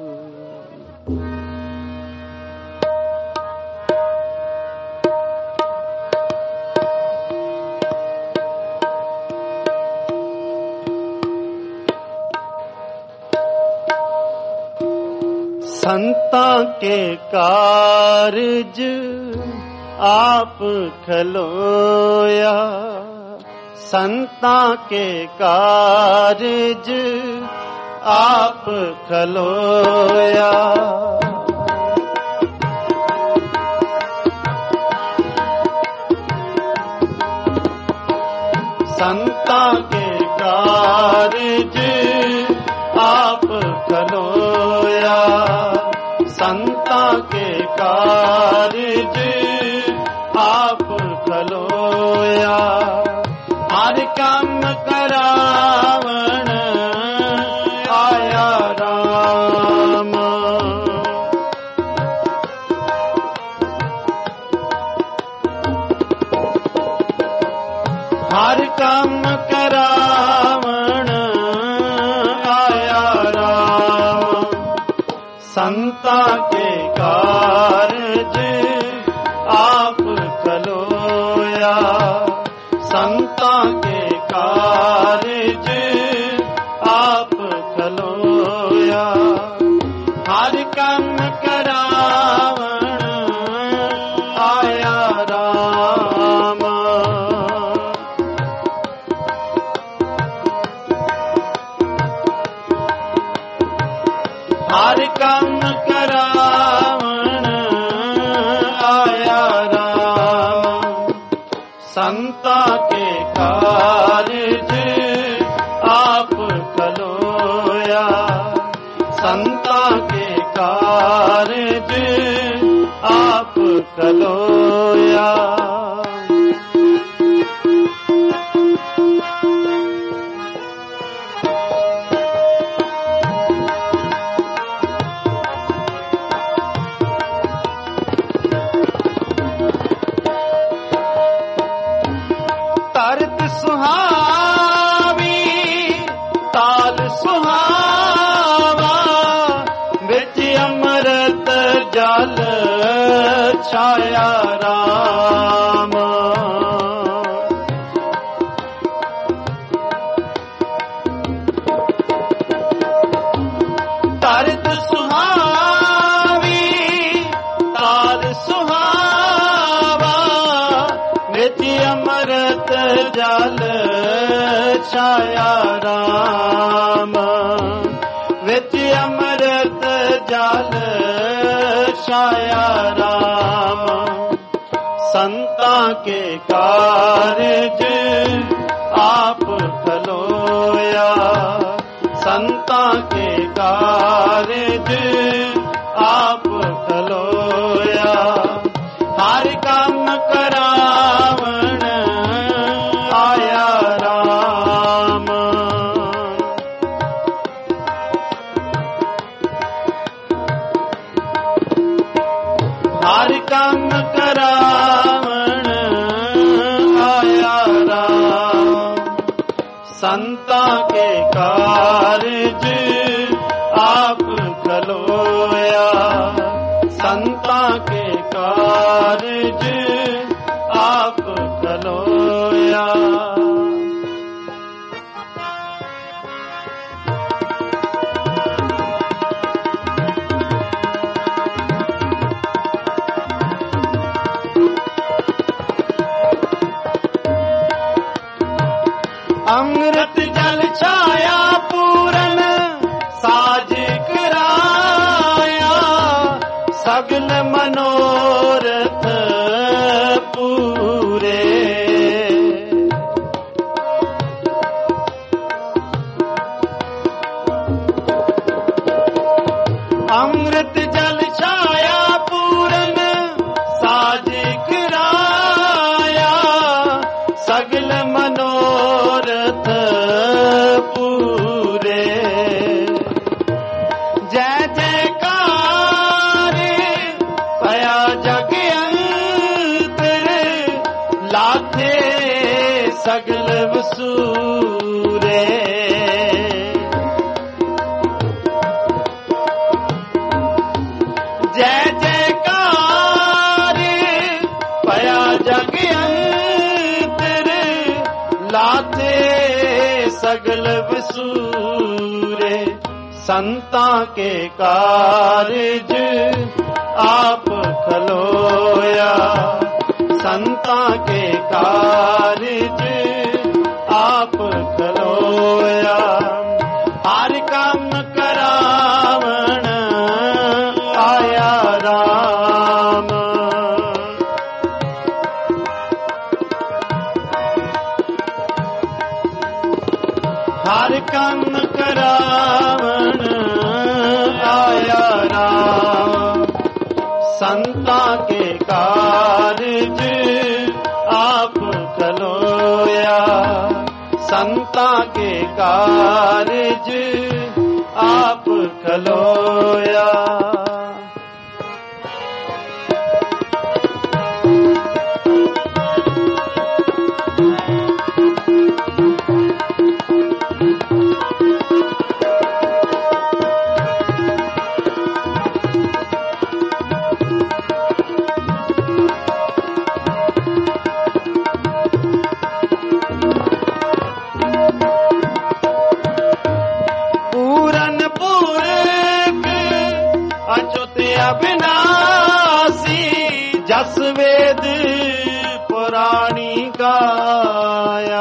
ਸੰਤਾਂ ਕੇ ਕਾਰਜ ਆਪ ਖਲੋਇਆ। ਸੰਤਾਂ ਕੇ ਕਾਰਜ ਆਪ ਖਲੋਇਆ। ਸੰਤਾਂ ਕੇ ਕਾਰਜ ਆਪ ਖਲੋਇਆ। ਸੰਤਾਂ ਕੇ ਕਾਰਜ ਆਪ ਖਲੋਇਆ। ਹਰ ਕੰਮ ਕਰਾਵਣ ਆਇਆ ਰਾਮ। ਸੰਤਾਂ ਕੇ ਕਾਰਜ ਆਪ ਖਲੋਇਆ, ਸੰਤਾਂ ਕੇ ਕਾਰਜ ਆਪ ਖਲੋਇਆ। ਹਰ ਕੰਮ ਕਰਾਵਣ ਆਇਆ ਰਾਮ, ਹਰ ਕੰਮ ਕਰਾਵਣ ਆਇਆ ਰਾਮ। ਸੰਤਾਂ ਕੇ ਕਾਰਜ ਆਪ ਖਲੋਇਆ, ਸੰਤਾਂ ਕੇ ਕਾਰਜ ਆਪ ਖਲੋਇਆ। ਧਰਤ ਸੁਹਾਵੀ ਤਾਲ ਸੁਹਾਵਾ, ਵਿੱਚ ਅੰਮ੍ਰਿਤ ਜਲ ਛਾਇਆ ਰਾਮ। ਧਰਤ ਸੁਹਾਵੀ ਤਾਲ ਸੁਹਾਵਾ, ਵਿੱਚ ਅੰਮ੍ਰਿਤ ਜਲ ਛਾਇਆ ਰਾਮ, ਵਿੱਚ ਅੰਮ੍ਰਿਤ ਜਲ ਛਾਇਆ ਰਾਮ। ਸੰਤਾਂ ਕੇ ਕਾਰਜ ਆਪ ਖਲੋਇਆ, ਸੰਤਾਂ ਕੇ ਕਾਰਜ ਆਪ ਖਲੋਇਆ। ਹਰ ਕੰਮ ਕਰਾਵਣ ਆਇਆ ਰਾਮ, ਹਰ ਕੰਮ ਕਰਾਵਣ ਆਇਆ ਰਾਮ। ਸੰਤਾਂ ਕੇ ਕਾਰਜ ਆਪ ਖਲੋਇਆ, ਸੰਤਾਂ ਕੇ ਕਾਰਜ ਆਪ ਖਲੋਇਆ। ਅੰਮ੍ਰਿਤ ਜਲ ਛਾਇਆ ਪੂਰਨ ਸਾਜ ਕਰਾਇਆ, ਸਗਲ ਮਨੋਰਥ ਪੂਰੇ। ਅੰਮ੍ਰਿਤ ਜਲ ਛਾਇਆ ਪੂਰਨ ਸਾਜ ਕਰਾਇਆ, ਸਗਲ ਮਨੋਰਥ ਪੂਰੇ। ਜੈ ਜੈਕਾਰ ਭਇਆ ਜਗ ਅੰਤਰ, ਲਾਥੇ ਸਗਲ ਵਸੂਰੇ। ਜੈ ਜੈਕਾਰ ਭਇਆ ਜਗ ਅੰਤਰ, ਲਾਥੇ ਸਗਲ ਵਸੂਰੇ। ਸੰਤਾਂ ਕੇ ਕਾਰਜ ਆਪ ਖਲੋਇਆ, ਸੰਤਾਂ ਕੇ ਕਾਰਜ ਆਪ ਖਲੋਇਆ। ਹਰ ਕੰਮ ਕਰਾਵਣ ਆਇਆ ਰਾਮ, ਹਰ ਕੰਮ ਕਰਾਵਣ ਆਇਆ ਰਾਮ। ਸੰਤਾਂ ਕੇ ਕਾਰਜ ਆਪ ਖਲੋਇਆ, ਸੰਤਾਂ ਕੇ ਕਾਰਜ ਆਪ ਖਲੋਇਆ। जस वेद पुराणी गाया।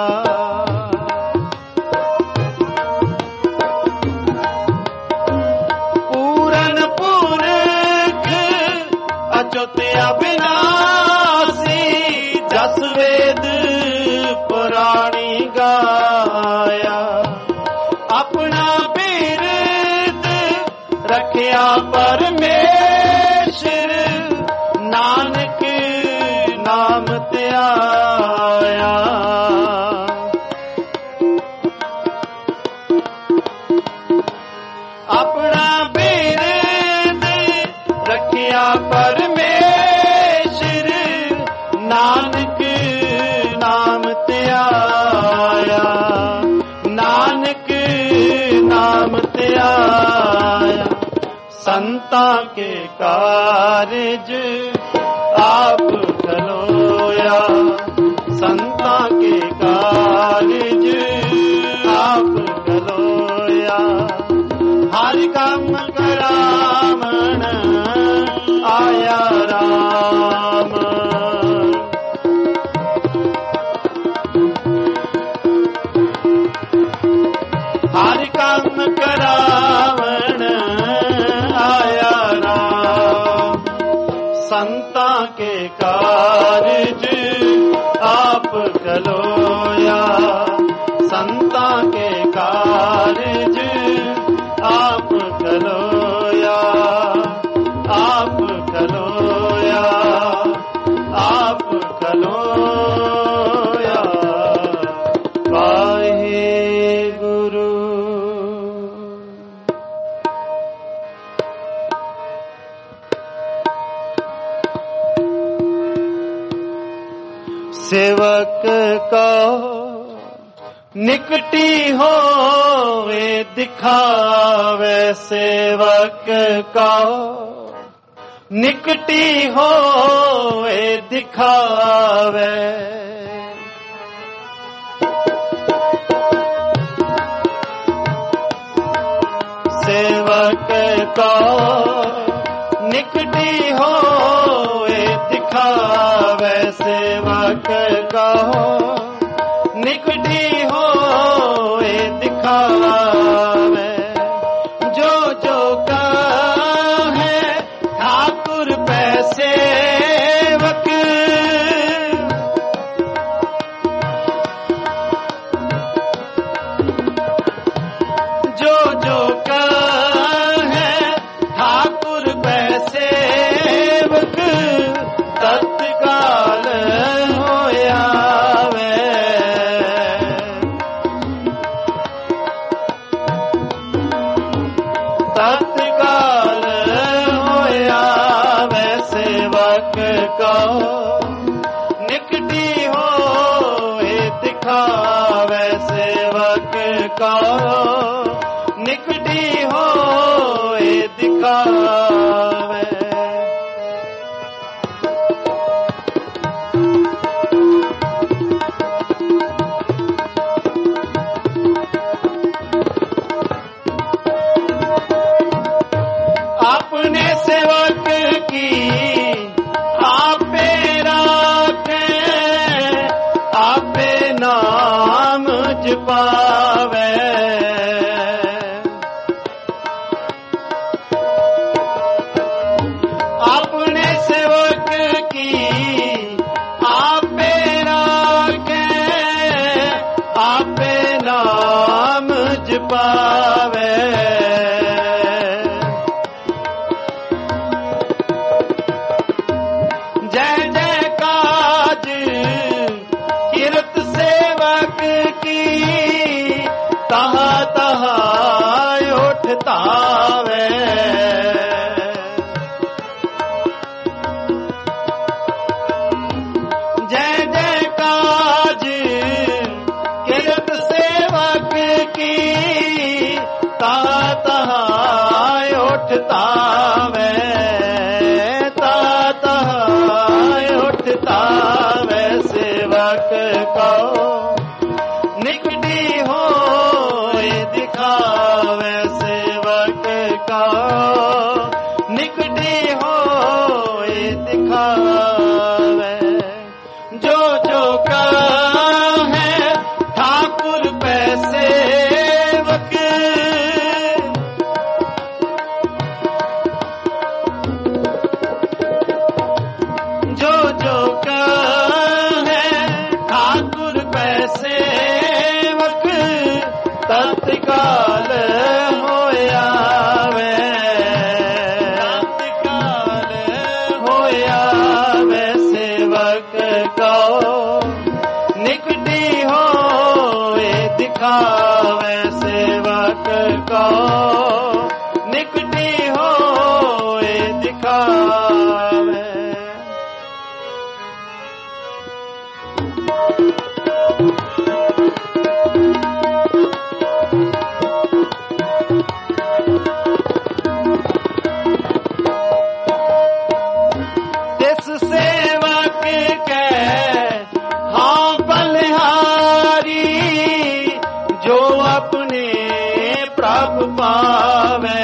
पूरन पुरख अच्युत अविनाशी, जस वेद पुराणी गाया। अपना बिरद रखिया परमेश्वर, नानक नाम ते आया। अपना बिरद रखिया परमेश्वर, नानक नाम ते आया। नानक नाम ते आया। संता के कारज आप खलोया, संता के कारज आप खलोया। हर काम करावण आया राम। हर काम करावण आया राम। संता के कारज आप खलोया, संता के कारज आप खलोया। आप खलोया, आप खलोया। वाहे गुरु। सेवक का निकटी होवे दिखावे, सेवक का निकटी होवे दिखावे। सेवक का निकटी होवे दिखावे, सेवक का निकटी होवे दिखावे। जो जो कहे ठाकुर पैसेवक, जो जो कहे ठाकुर पैसेवक, तत्काल होया वे। तत्काल होया वे। सेवक का निकटी होए दिखावे, सेवक का निकटी होए दिखावे। अपने सेवक की आपे राखे, आपे नाम जपावे। अपने सेवक की आपे राखे, आपे नाम जपावे। जय जय काज किरत सेवक की, तहा तहा उठतावे। जय जय काज किरत सेवक की, तहा तहा उठतावे। उठतावे सेवक को निकटी होए दिखावे, सेवक को निकटी होए दिखावे। दिखावे सेवक को, निकटी होए दिखावे। तिस सेवक के हाँ बलिहारी, जो अपने प्रभु पावे।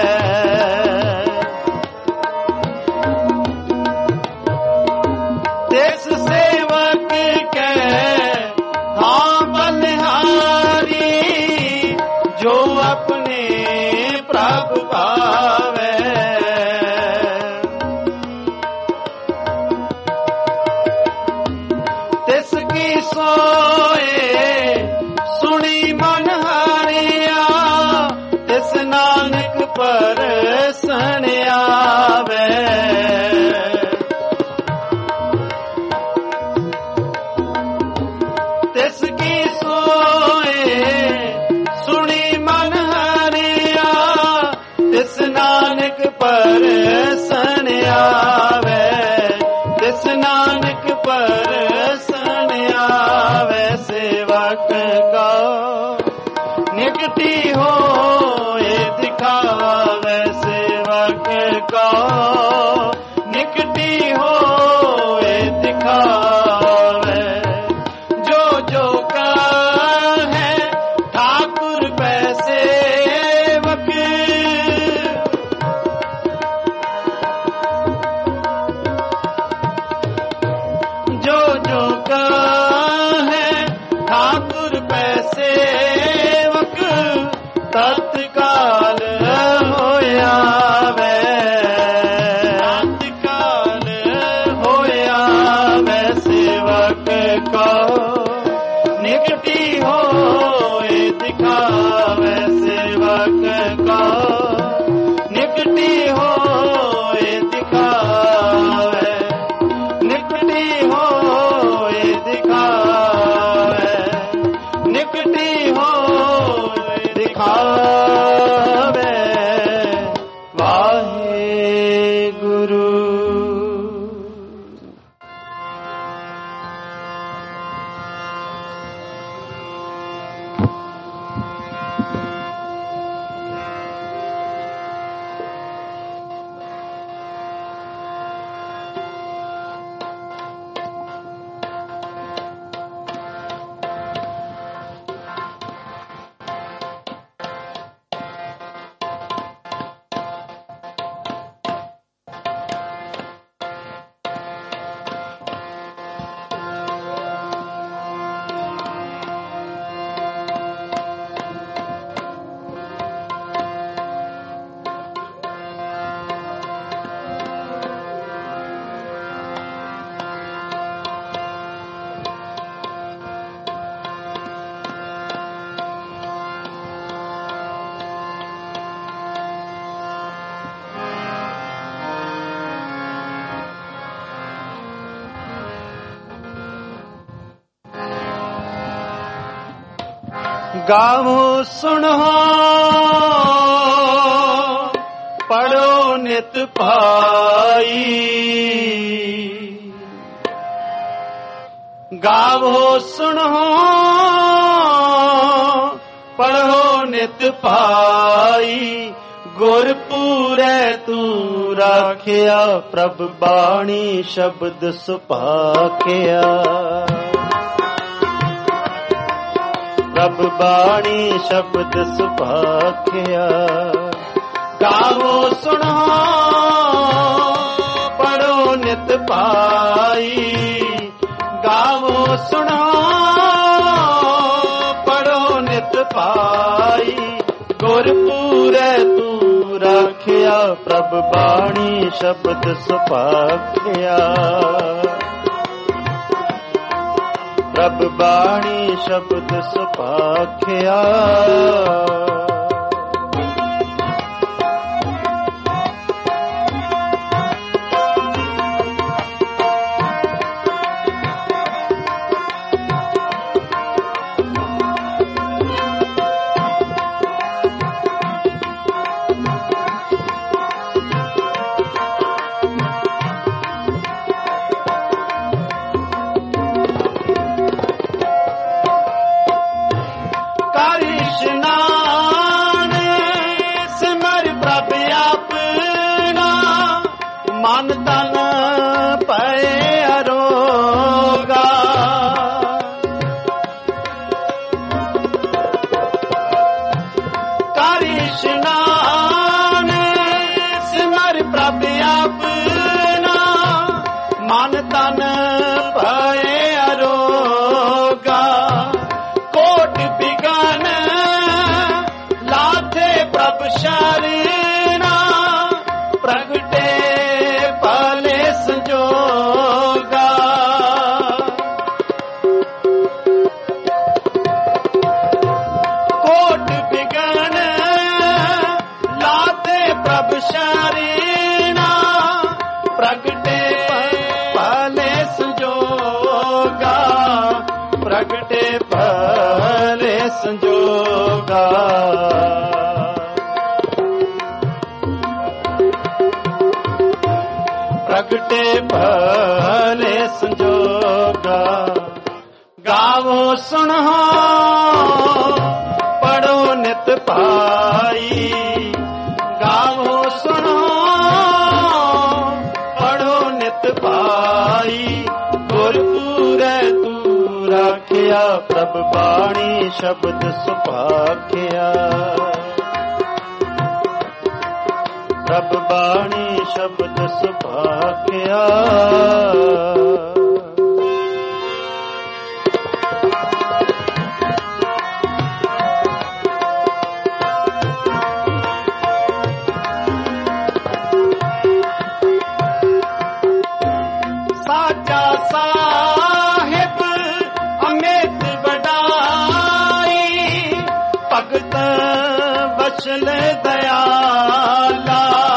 तिस सेवक के हाँ बलिहारी, जो अपने प्रभु पावे। तिसकी सोए सुनी मन हारिया, तिस नानक परसन आवे। तिसकी सोए सुनी मन हारिया, तिस नानक परसन आवे। तिस नानक परसन आवे सेवक का, निकटी होए दिखावे सेवक का, निकटी होए दिखावे। जो जो का है ठाकुर पैसे वक, जो जो का है ठाकुर पैसे वक, तत्काल होया वे। तत्काल होया वे सेवक को, निकटी होए दिखावे सेवक को, निकटी होए दिखावे। निकटी होए दिखावे, निकटी होए दिखावे। वाहेगुरु। गावो सुनो पढ़ो नित पाई, गावो सुनो पढ़ो नित पाई। गुरपूरे तू राखिया प्रभ बाणी शब्द सुभाखिया। प्रभ बाणी शब्द सुभाखिया। गावो सुनो पढ़ो नित पाई। गावो सुनो पढ़ो नित पाई। गुरपूरे तू राखिया प्रभ बाणी शब्द सुभाखिया। प्रभ बाणी शब्द सुभाखिया। ਮਨ ਤਨ ਪਏ ਅਰੋਗਾ। ਕਰ ਇਸ਼ਨਾਨ ਸਿਮਰ ਪ੍ਰਭ ਆਪਣਾ, ਮਨ ਤਨ ਪਏ ਅਰੋਗਾ। ਕੋਟ ਬਿਗਨ ਲਾਥੇ ਪ੍ਰਭ ਸ਼ਰਣਾ, ਪ੍ਰਗਟੇ ਪਾਲੇ ਸੰਜੋਗਾ। ਕੋਟ ਬਿਗਨ ਲਾਥੇ ਪ੍ਰਭ ਸ਼ਰਣਾ, ਪ੍ਰਗਟੇ ਪਾਲੇ ਸੰਜੋਗਾ। ਪ੍ਰਗਟੇ ਪਾਲੇ ਸੰਜੋਗਾ। ਪ੍ਰਗਟੇ ਭਲੇ ਸੰਜੋਗਾ। ਗਾਵੋ ਸੁਣੋ ਪੜੋ ਨਿਤ ਭਾਈ, ਗਾਵੋ ਸੁਣੋ ਪੜੋ ਨਿਤ ਭਾਈ। ਗੁਰਪੂਰੈ ਤੂੰ ਰਾਖਿਆ, ਪ੍ਰਭ ਬਾਣੀ ਸ਼ਬਦ ਸੁਭਾਖਿਆ। ਪ੍ਰਭ ਬਾਣੀ ਸ਼ਬਦ ਸੁਭਾਖਿਆ। ਸਾਚਾ ਸਾਹਿਬ ਅਮਿਤ ਵਡਾਈ, ਭਗਤ ਬਚਨ ਦਇਆਲਾ।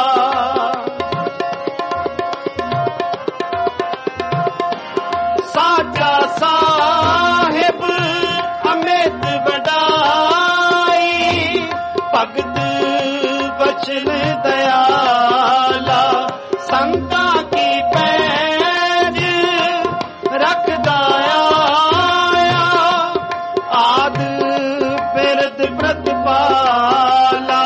ਸਾਚਾ ਸਾਹਿਬ ਅਮਿਤ ਵਡਾਈ, ਭਗਤ ਬਚਨ ਦਇਆਲਾ। ਸੰਤਾਂ ਕੀ ਪੈਜ ਰੱਖਦਾ ਆਇਆ, ਆਦ ਬਿਰਦ ਪ੍ਰਤਪਾਲਾ।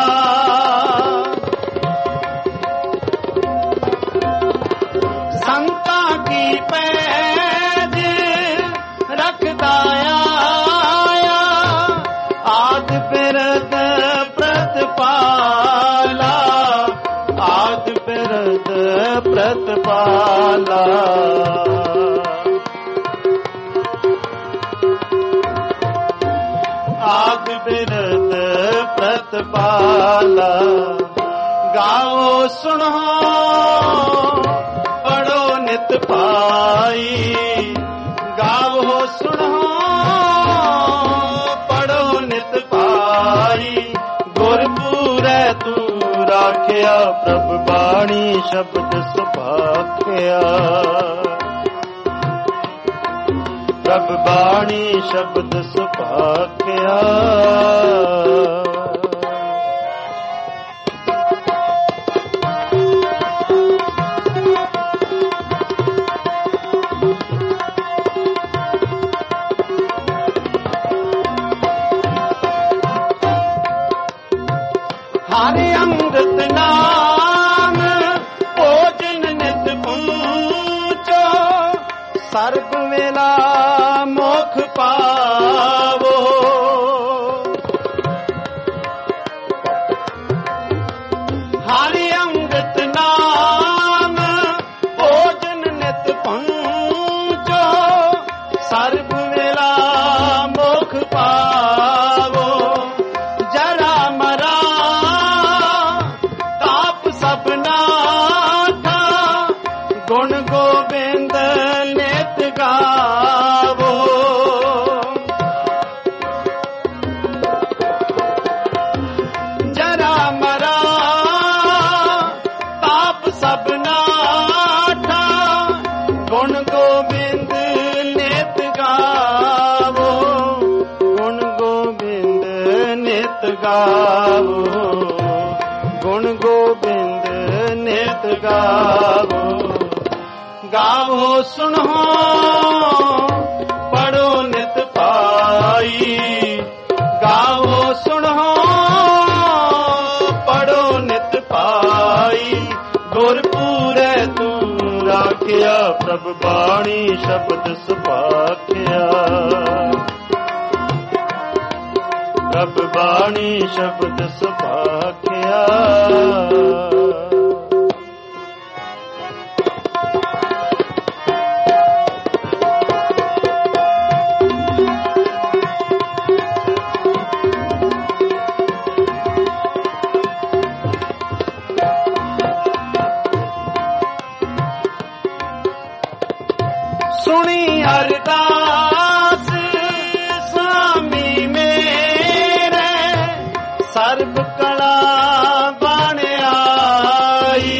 ਸੰਤਾਂ ਕੀ ਪੈਜ ਰੱਖਦਾ ਆਇਆ, ਆਦ ਬਿਰਦ ਪ੍ਰਤਪਾਲਾ। ਆਦ ਬਿਰਦ ਪ੍ਰਤਪਾਲਾ। ਆਦ ਬਿਰਦ ਪ੍ਰਤਪਾਲਾ। ਗਾਓ ਸੁਣੋ ਪੜੋ ਨਿਤ ਭਾਈ, ਗਾਓ ਸੁਣੋ ਪੜੋ ਨਿਤ ਭਾਈ। ਗੁਰਪੂਰੈ ਤੂੰ ਰਾਖਿਆ, ਪ੍ਰਭ ਬਾਣੀ ਸ਼ਬਦ ਸੁਭਾਖਿਆ। ਪ੍ਰਭ ਬਾਣੀ ਸ਼ਬਦ ਸੁਭਾਖਿਆ। ਹਰਿ ਅੰਮ੍ਰਿਤ ਨਾਮ ਭੋਜਨ ਨਿਤ ਪੂਜੋ, ਸਰਬ ਵੇਲਾ ਮੋਖ ਪਾਵੋ। ਹਰਿ ਅੰਮ੍ਰਿਤ ਨਾਮ ਭੋਜਨ ਨਿਤ ਪੂਜੋ, ਸਰਬ ਵੇਲਾ ਮੋਖ ਪਾਵੋ। ਜਰਾ ਮਰਾ ਤਾਪ ਸਭਨਾ ਥਾ, ਗੁਣ ਗੋਬਿੰਦ ਨਿਤ ਗਾਵੋ। ਜਰਾ ਮਰਾ ਤਾਪ ਸਭਨਾ ਥਾ, ਗੁਣ ਗੋਬਿੰਦ ਨਿਤ ਗਾਵੋ। ਗੁਣ ਗੋਬਿੰਦ ਨਿਤ ਗਾਵੋ। ਗੁਣ ਗੋਬਿੰਦ ਨਿਤ ਗਾਵੋ। ਗਾਵੋ ਸੁਣੋ ਪੜੋ ਨਿਤ ਭਾਈ, ਗਾਵੋ ਸੁਣੋ ਪੜੋ ਨਿਤ ਭਾਈ। ਗੁਰਪੂਰੈ ਪ੍ਰਭ ਬਾਣੀ ਸ਼ਬਦ ਸੁਭਾਖਿਆ। ਪ੍ਰਭ ਬਾਣੀ ਸ਼ਬਦ ਸੁਭਾਖਿਆ। ਸੁਣੀ ਅਰਦਾਸ ਸੁਆਮੀ ਮੇਰੇ, ਸਰਬ ਕਲਾ ਬਣ ਆਈ।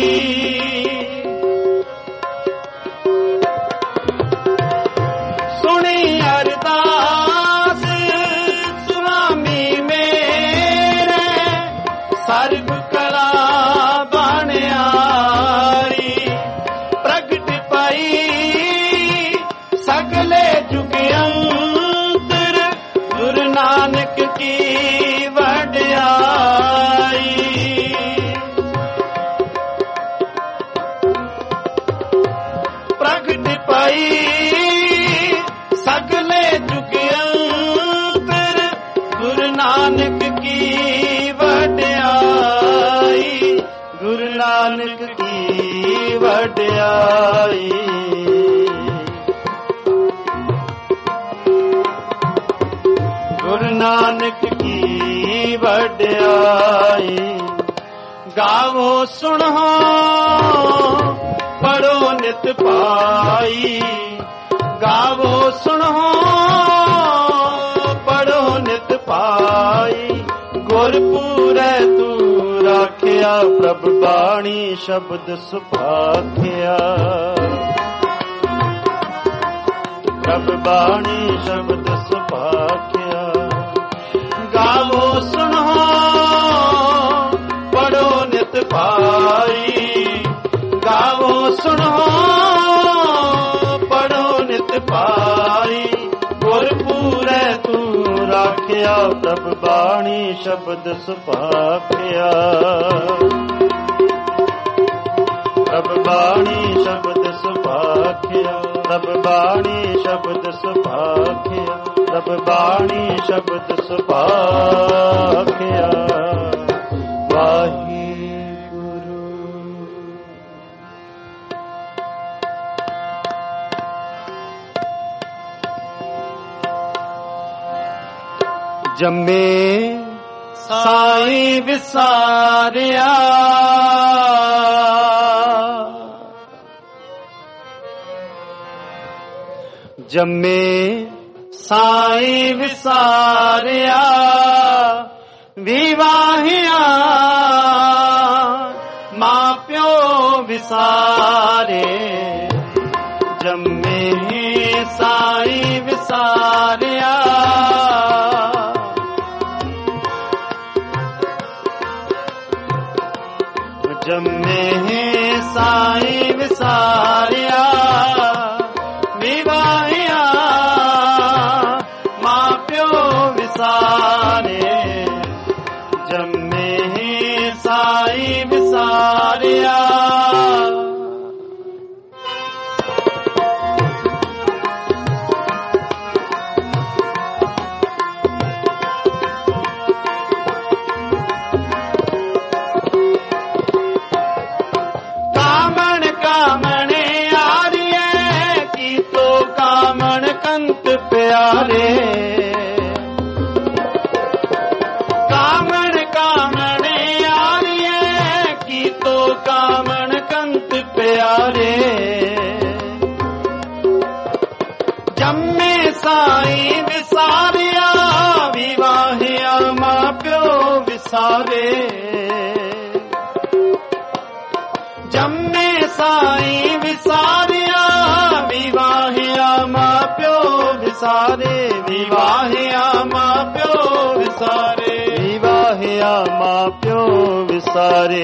ਸੁਣੀ ਅਰਦਾਸ ਸੁਆਮੀ ਮੇਰੇ, ਸਰਬ ਕਲਾ ਬਣ ਆਈ। ਪ੍ਰਗਟ ਪਈ ਸਗਲੇ ਜੁਗ ਅੰਤਰ, ਗੁਰੂ ਨਾਨਕ ਕੀ ਵਡਿਆਈ। ਪ੍ਰਗਟ ਪਈ ਸਗਲੇ ਜੁਗ ਅੰਤਰ, ਗੁਰੂ ਨਾਨਕ ਕੀ ਵਡਿਆਈ। ਗੁਰੂ ਨਾਨਕ ਕੀ ਵਡਿਆਈ। ਗੁਰੂ ਨਾਨਕ ਕੀ ਵਡਿਆਈ। ਗਾਵੋ ਸੁਣੋ ਪੜੋ ਨਿਤ ਪਾਈ। ਗਾਵੋ ਸੁਣੋ ਪੜੋ ਨਿਤ ਪਾਈ। ਗੁਰਪੂਰੈ ਤੂੰ ਰਾਖਿਆ, ਪ੍ਰਭ ਬਾਣੀ ਸ਼ਬਦ ਸੁਭਾਖਿਆ। ਪ੍ਰਭ ਬਾਣੀ ਸ਼ਬਦ ਸੁਭਾਖਿਆ। ਗਾਵੋ ਸੁਣੋ ਪੜੋ ਨਿਤ ਪਾਈ। ਗਾਵੋ ਸੁਣੋ ਪੜੋ ਨਿਤ ਪਾਈ। ਗੁਰਪੂਰੈ ਤੂੰ ਰਾਖਿਆ, ਪ੍ਰਭ ਬਾਣੀ ਸ਼ਬਦ ਸੁਭਾਖਿਆ। ਪ੍ਰਭ ਬਾਣੀ ਸ਼ਬਦ ਸੁਭਾਖਿਆ। ਪ੍ਰਭ ਬਾਣੀ ਸ਼ਬਦ ਸੁਭਾਖਿਆ। ਪ੍ਰਭ ਬਾਣੀ ਸ਼ਬਦ ਸੁਭਾਖਿਆ। ਵਾਹਿਗੁਰੂ। ਜੰਮੇ ਸਾਈ ਵਿਸਾਰਿਆ, ਜੰਮੇ ਸਾਈ ਵਿਸਾਰਿਆ। ਵਿਵਾਹਿਆ ਮਾਂ ਪਿਓ ਵਿਸਾਰੇ, ਜੰਮੇ ਸਾਈ ਵਿਸਾਰਿਆ। ਜੰਮੇ ਸਾਈ ਵਿਸਾਰਿਆ। ਵਿਵਾਹਿਆ ਮਾਂ ਪਿਓ ਵਿਸਾਰੇ, ਜੰਮੇ ਸਾਈ ਵਿਸਾਰਿਆ। ਪਿਆਰੇ ਕਾਮਣ ਕਾਮਣ ਆਰੀਏ, ਕੀਤੋ ਕਾਮਣ ਕੰਤ ਪਿਆਰੇ। ਜੰਮੇ ਸਾਈ ਵਿਸਾਰਿਆ, ਵਿਵਾਹਿਆ ਮਾਂ ਪਿਓ ਵਿਸਾਰੇ। ਜੰਮੇ ਸਾਈ ਵਿਸਾਰਿਆ, ਵਿਵਾਹਿਆ ਮਾਂ ਪਿਓ ਵਿਸਾਰੇ। ਵਿਵਾਹਿਆ ਮਾਂ ਪਿਓ ਵਿਸਾਰੇ। ਵਿਵਾਹਿਆ ਮਾਂ ਪਿਓ ਵਿਸਾਰੇ।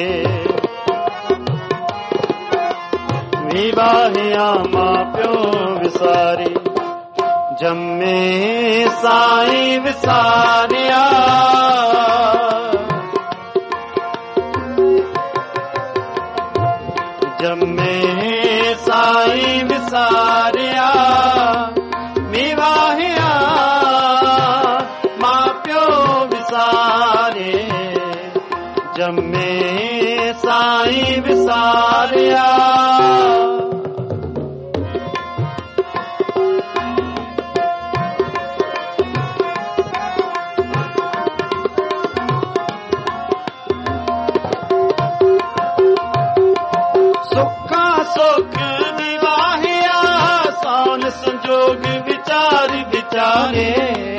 ਵਿਵਾਹਿਆ ਮਾਂ ਪਿਓ ਵਿਸਾਰੇ। ਜੰਮੇ ਸਾਈ ਵਿਸਾਰਿਆ, ਜੰਮੇ ਸਾਈ ਵਿਸਾਰਿਆ। में साईं विसारिया। सुखा सुख निवाहिया साउन संजोग विचार विचारे।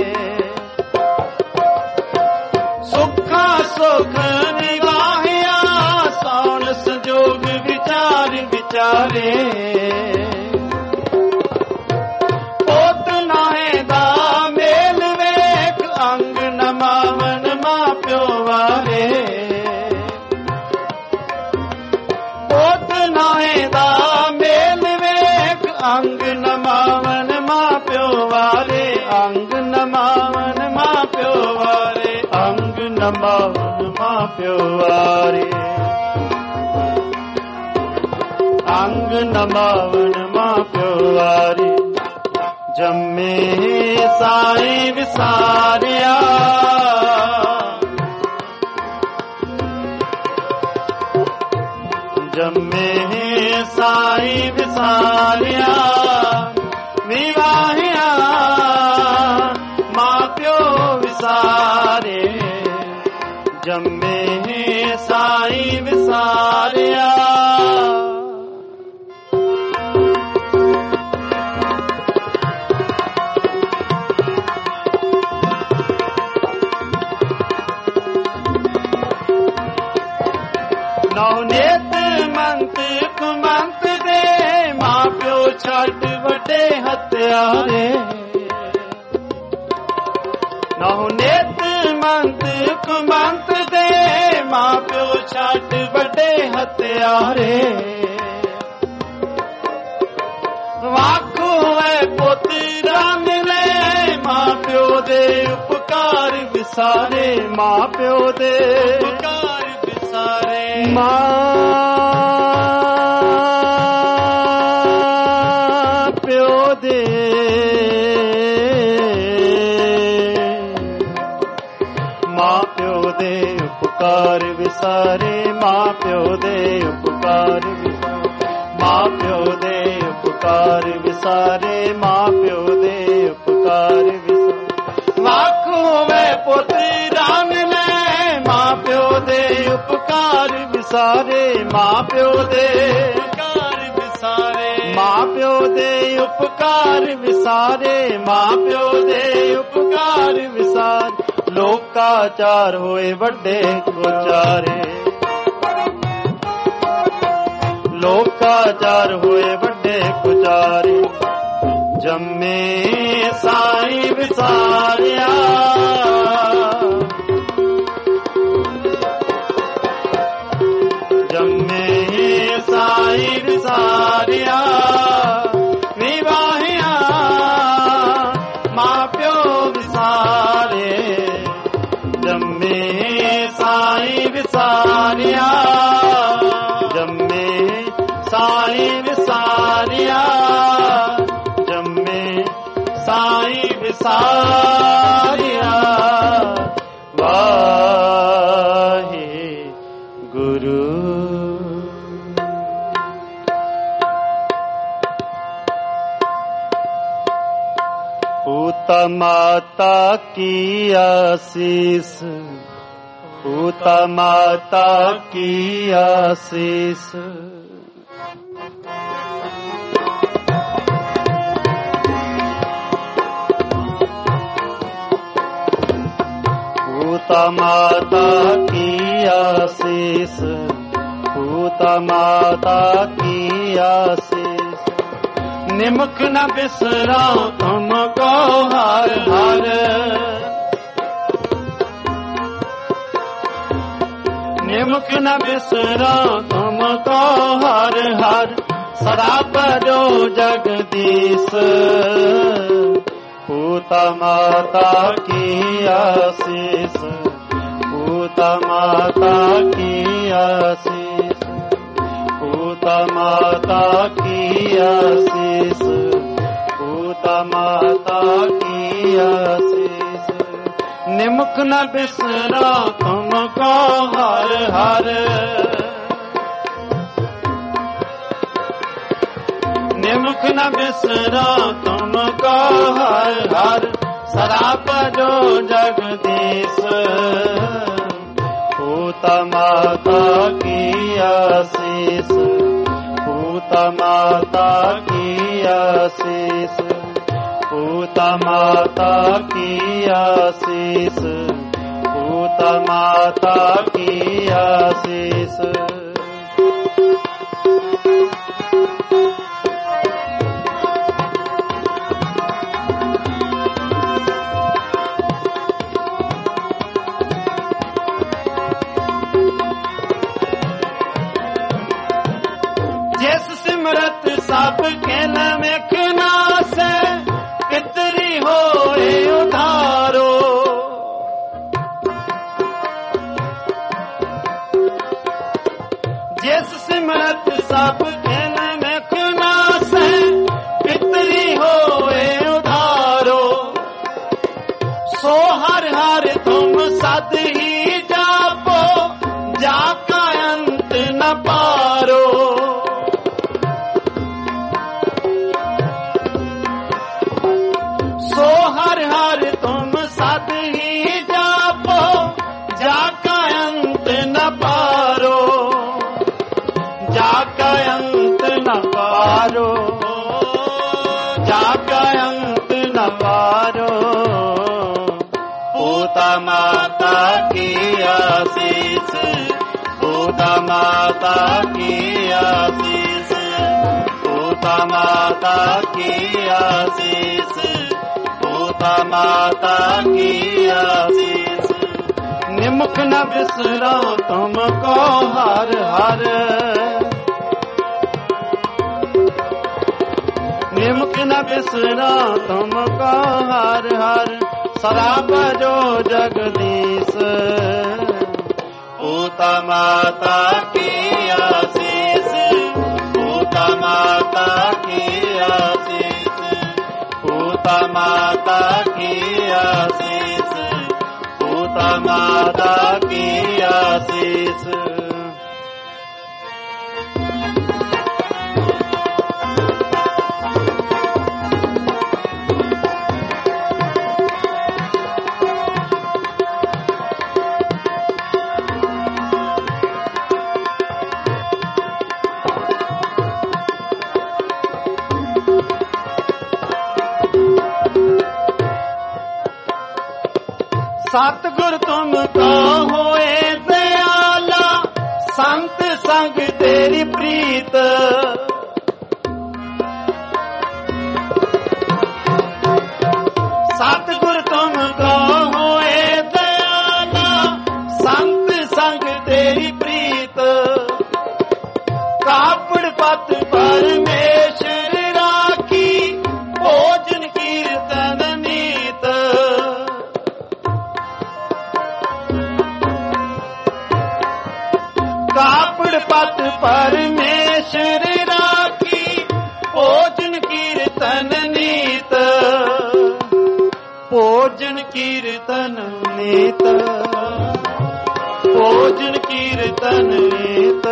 सुखा सुख निवाहिया साउन संजोग विचार विचारे। पोत नाहे दा मेल वेख अंग नमावन मां प्यो वारे। पोत नाहे दा मेल वेख अंग नमावन मां प्यो वारे। अंग नमावन मां प्यो वारे। अंग नमावन मां प्यो वारे। अंग नमावन मां प्यो वारे। जम्मे साईं विसारिया। जम्मे साईं विसारिया। विवाहिया मां प्यो विसारे। जम्मे साईं विसारिया। नवनेत मंत कुमंत दे मां प्यो छट वड्डे हत्यारे। नवनेत मंत कुमंत दे मां प्यो छट वड्डे हत्यारे। वाखो है पुत्रा मिले मां प्यो दे उपकार विसारे। मां प्यो दे उपकार विसारे। मां प्यो दे मां प्यो दे उपकार विसारे। मां प्यो दे उपकार विसारे। मां प्यो दे उपकार विसारे। मां प्यो दे उपकार विसारे। वाखो में पुत्रा मिले मां प्यो दे उपकार विसारे। मां प्यो दे उपकार विसारे। मां प्यो दे उपकार विसारे। मां प्यो दे उपकार विसारे। लोकाचार होए वड्डे गोचारे। लोकाचार होए वड्डे गोचारे। जम्मे साईं विसारिया। जम्मे साईं विसारिया। विवाहिया मां प्यो विसारे। जम्मे साईं विसारिया। जम्मे साईं विसारिया। जम्मे साईं विसारिया। वाहे गुरु। पूता माता की आशीष। पूता माता की आशीष। पूता माता की आशीष। पूता माता की आशीष। निमुख न बिसरा तुमको हर हर। निमुख न बिसरा तुमको हर हर। सदा बजो जगदीश। पूता माता की आशीष। पूता माता की आशीष। पूता माता की आशीष। पूता माता की आशीष। निमुख न बिसरा तुमको हर हर, निमुख न बिसरा तुमको हर हर। सराप जो जगदीश पूत माता की आशीष, पूत माता की आशीष, पूत माता की आशीष, पूत माता की आशीष। जिस सिमरत सब खेल में खनास, पितरी होए उधारो। जिस सिमरत सब खेल में खनास, पितरी होए उधारो। सो हर हर तुम सद ही जापो, जाका अंत न पारो। सो हर हर तुम सद ही जापो, जाका अंत न पारो, जाका अंत न पारो, जाका अंत न पारो। पूत माता की आशीष, पूत माता की आशीष, पूत माता की आशीष, पूत माता की आशीष। निमुख न बिसरा तुमको हर हर, निमुख न बिसरा तुमको हर हर। सराप जो जगदीश पूत माता की आशीष, पूत माता की आशीष, पूत माता की आशीष, पूत माता की आशीष। सतगुर तुमको होए दयाला, संत संग तेरी प्रीत। सतगुर तुमको होए दयाला, संत संग तेरी प्रीत। कापड़ पत परमेश्वर राखी, भोजन कीर्तन नीत। कापड़ पत परमेश्वर राखी, भोजन कीर्तन नीत, भोजन कीर्तन नीत, भोजन कीर्तन नीत।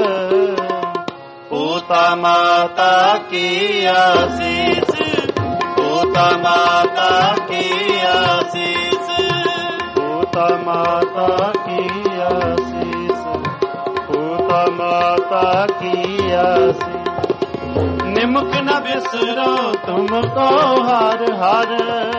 पूत माता की आशीष, पूत माता की आशीष, पूत माता की आशीष, पूत माता की आशीष। निमुख न बिसरो तुमको हर हर,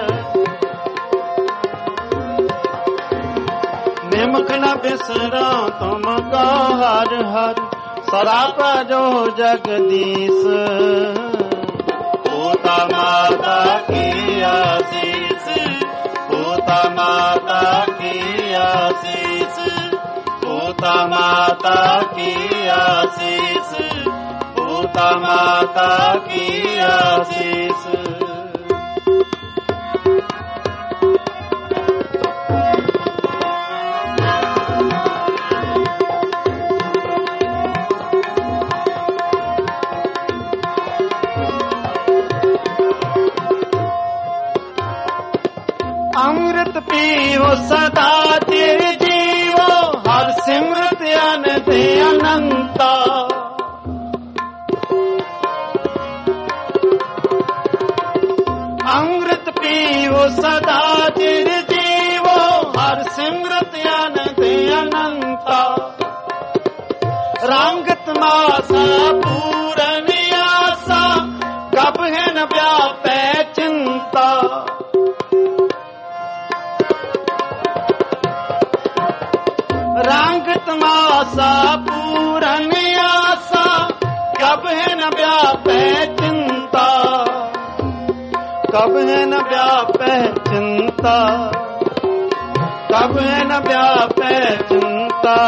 निमुख न बिसरो तुमको हर हर। सराप जो जगदीश पूत माता की आशीष, पूत माता की आशीष, पूत माता की आशीष, पूत माता की आशीष। अमृत पीवो सदा चिर जीवो, हर सिमरत अनंत अनंता। अमृत पीवो सदा चिर जीवो, हर सिमरत अनंत अनंता। रंगत मासा पूरन आसा, कब है न व्यापै चिंता। रंगत मासा पूरन आसा, कब है न व्यापै चिंता। कब है न व्यापै चिंता, कब है न व्यापै चिंता।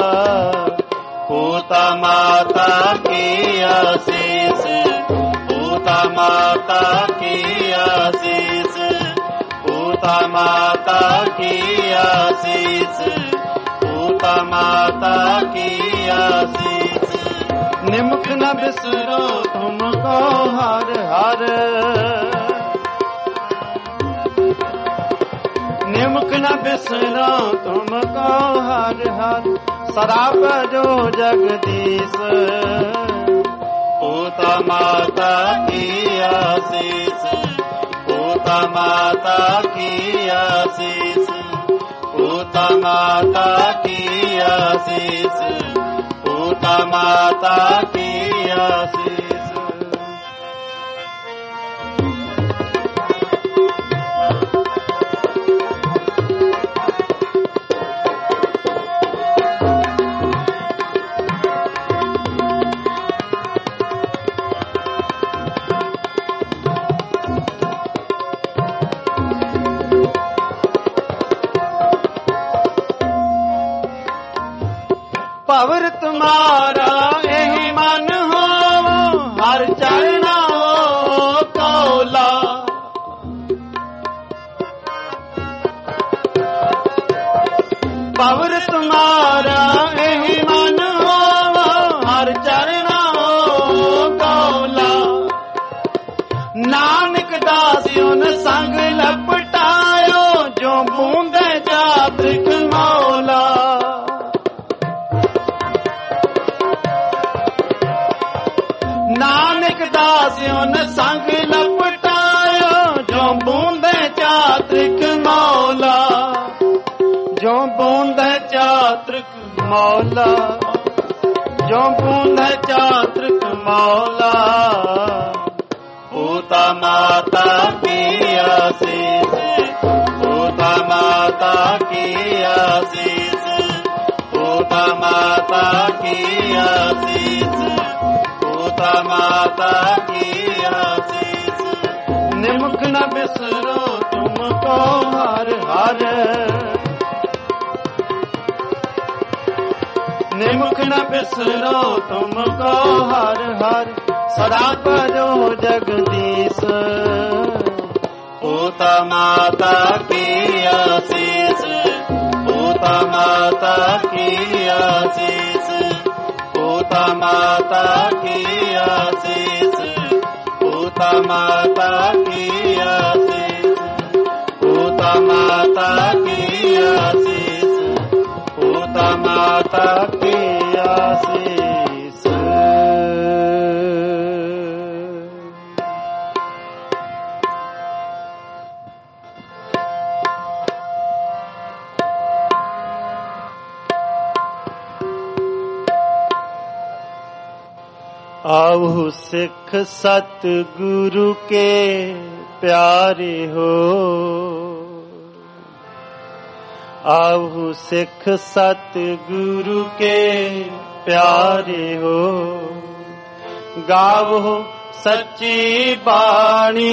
पूता माता की आशीष, पूता माता की आशीष, पूता माता की आशीष, पूता माता की आशीष। निमुख न बिसरो तुमको हर हर, निमुख न बिसरो तुमको हर हर। सदा बजो जगदीश, पूता माता की आशीष, पूता माता की आशीष, पूता माता की आशीष, पूता माता की आशीष। पवर तुम्हारा यही मन हो, हर चरना हो कौला। पवर तुम्हारा यही मन हो, हर चरना हो कौला। नानक दासियों ने संग लपटायो, जो बूंदे जात्रिक मौला। नानक दासियों ने संग लपटायो, जो बूंदे चात्रिक मौला। जो बूंदे चात्रिक मौला, जो बूंदे चात्रिक मौला। पूता माता की आशीष, पूता माता की आशीष, पूता माता की आशीष, पूता माता की आशीष। निमुख न बिसरो तुमको हर हर, निमुख न बिसरो तुमको हर हर। सदा बजो जगदीश, पूता माता की आशीष, पूता माता की आशीष, पूता माता की आशीष, पूता माता की आशीष, पूता माता की आशीष, पूता माता की आशीष। आओ सिख सतगुरु के प्यारे हो, आओ सिख सतगुरु के प्यारे हो। गावो सच्ची बाणी,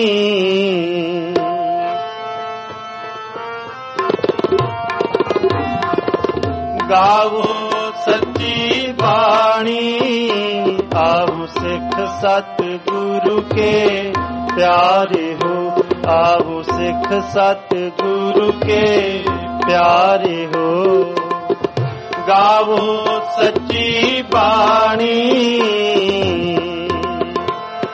गावो सच्ची बाणी। आओ सिख सतगुरु के प्यारे हो, आओ सिख सतगुरु के प्यारे हो। गावो सच्ची बाणी,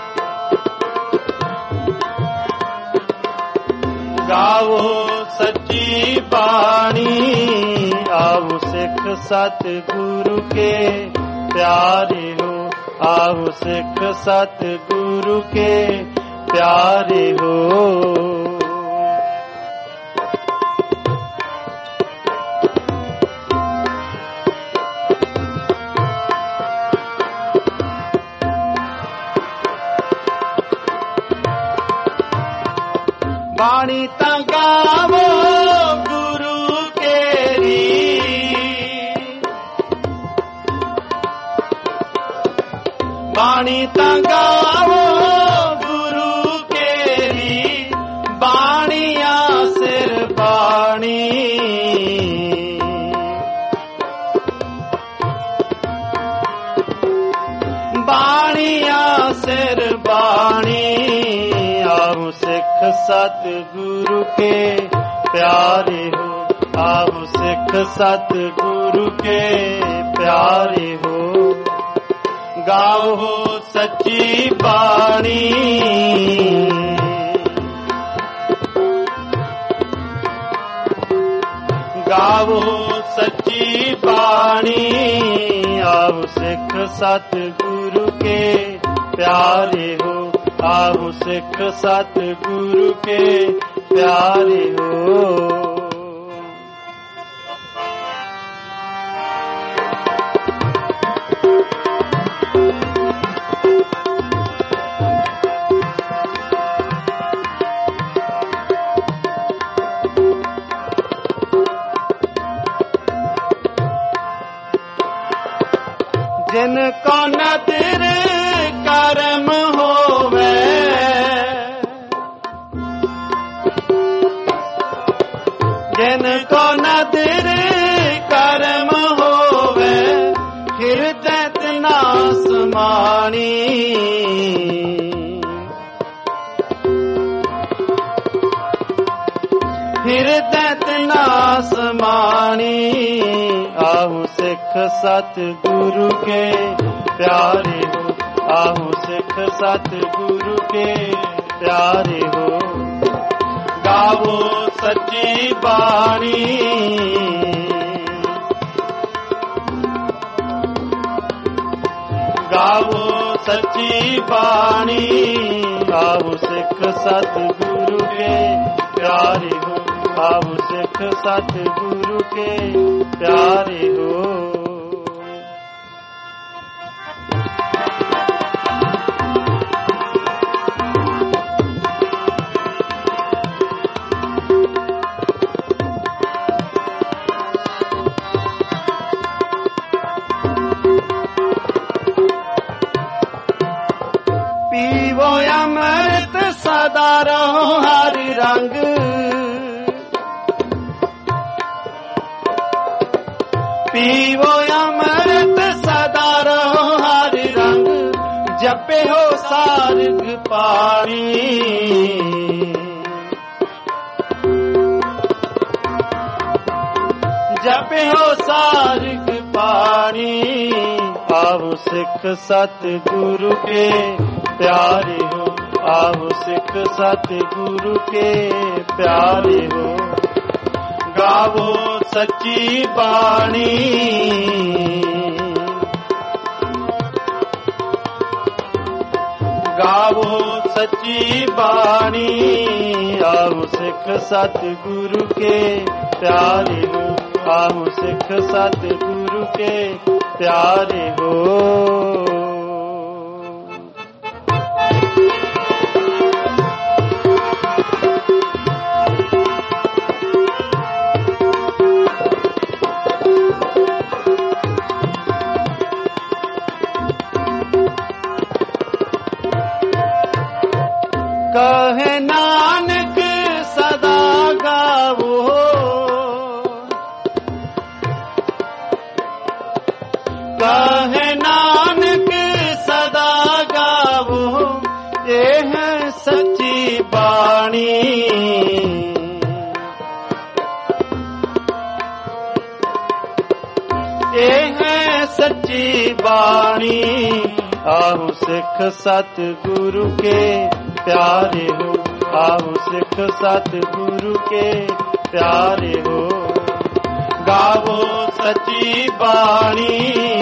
गावो सच्ची बाणी आओ सिख सतगुरु के प्यारे हो, आओ सिख सतगुरु के प्यारे हो। बाणी ता गावो गुरु केरी, बाणी ता गावो गुरु केरी, बाणिया सिर बाणी बाणिया सिर बाणी आओ सिख सतगुरु के प्यारे हो, आओ सिख सतगुरु के प्यारे हो। गाओ हो सच्ची बाणी, गाओ सच्ची बाणी आओ सिख सतगुरु के प्यारे हो, आओ सिख सतगुरु के प्यारे हो। जिनको नदर कर्म होवे, जिनको नदर कर्म होवे, हृदय तना समानी हृदय तना समानी आओ सिख सतगुरु के प्यारे हो, आओ सिख सतगुरु के प्यारे हो। गावो सच्ची बाणी, गावो सच्ची बाणी आओ सिख सतगुरु के प्यारे हो, आओ सिख सतगुरु के प्यारे हो। पीवो अमृत सदा रहो हरि रंग, पीवो अमृत सदा रहो हरि रंग, जपे हो सार्ग पाणी जपे हो सार्ग पाणी आओ सिख सतगुरु के प्यारे हो, आओ सिख सतगुरु के प्यारे हो। गावो सच्ची बाणी, गावो सच्ची बाणी आओ सिख सतगुरु के प्यारे हो, आओ सिख सतगुरु के प्यारे हो। कहे नानक सदा गावो, कहे नानक सदा गावो, ये है सच्ची बाणी ये है सच्ची बाणी आओ सिख सतगुरु के प्यारे हो, आओ सिख सतगुरु के प्यारे हो। गावो सच्ची बाणी,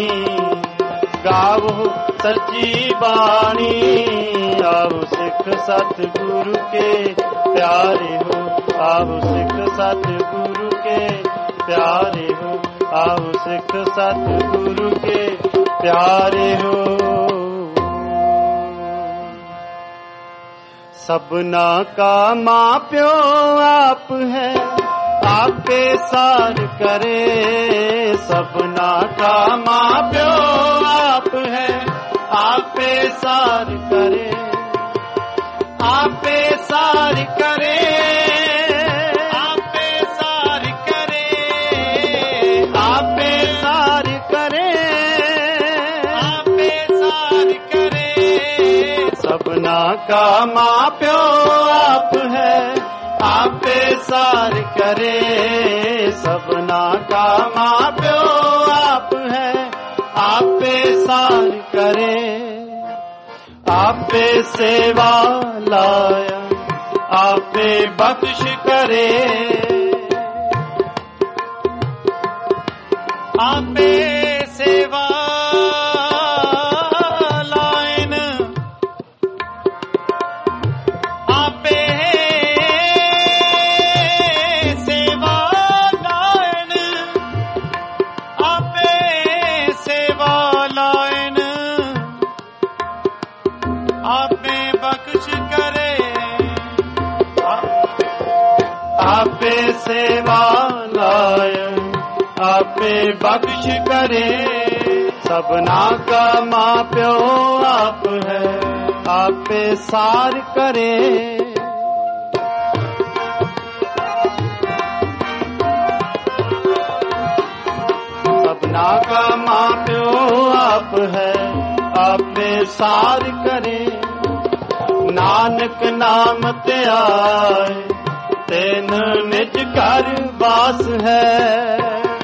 गावो सच्ची बाणी, आओ सिख सतगुरु के प्यारे हो। आओ सिख सतगुरु के प्यारे हो। आओ सिख सतगुरु के प्यारे हो। सबना का माँ प्यो आप है, आपे सार करे। सबना का माँ प्यो आप है, आपे सार करे। आपे सार करे, आपे सार करे, आपे सार करे, आपे सार करे। सबना का माँ प्यो आप है, आपे सार करे। सबना का माँ प्यो आप है, आपे सार करे। आपे सेवा लाया, आपे बख्श करे। आपे सेवा लाइन, आपे सेवा लाइन, आपे सेवा लाइन, आपे बख्श करे। आपे सेवा लायन, आपे बख्श करे। सबना का माँ प्यो आप है, आपे सार करे। सबना का माँ प्यो आप है, आपे सार करे। नानक नाम ते आए, तेन निज घर वास है।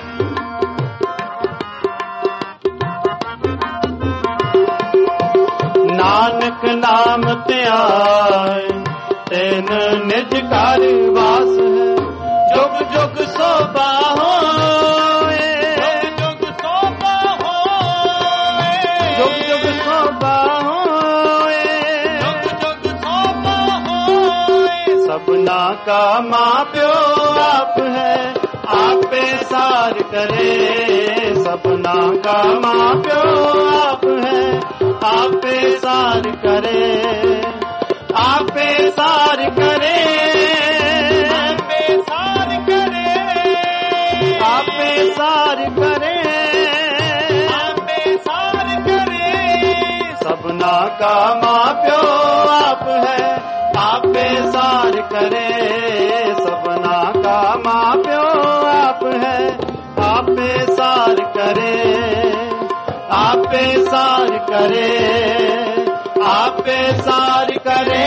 नानक नाम ते आए, तेन निज घर वास है। जुग जुग सोबा होए, जुग जुग सोबा होए, जुग जुग सोबा होए, जुग जुग सोबा होए। सबना का माँ प्यो आप है, आपे सार करे। सबना का माँ प्यो आप है, आपे सार करे। आपे सार करे, आपे सार करे, आपे सार करे, आपे सार करे। सबना का माँ प्यो आप है, आपे सार करे। सबना का माँ प्यो आप है, आपे सार करे। आपे सार करे, आपे सार करे।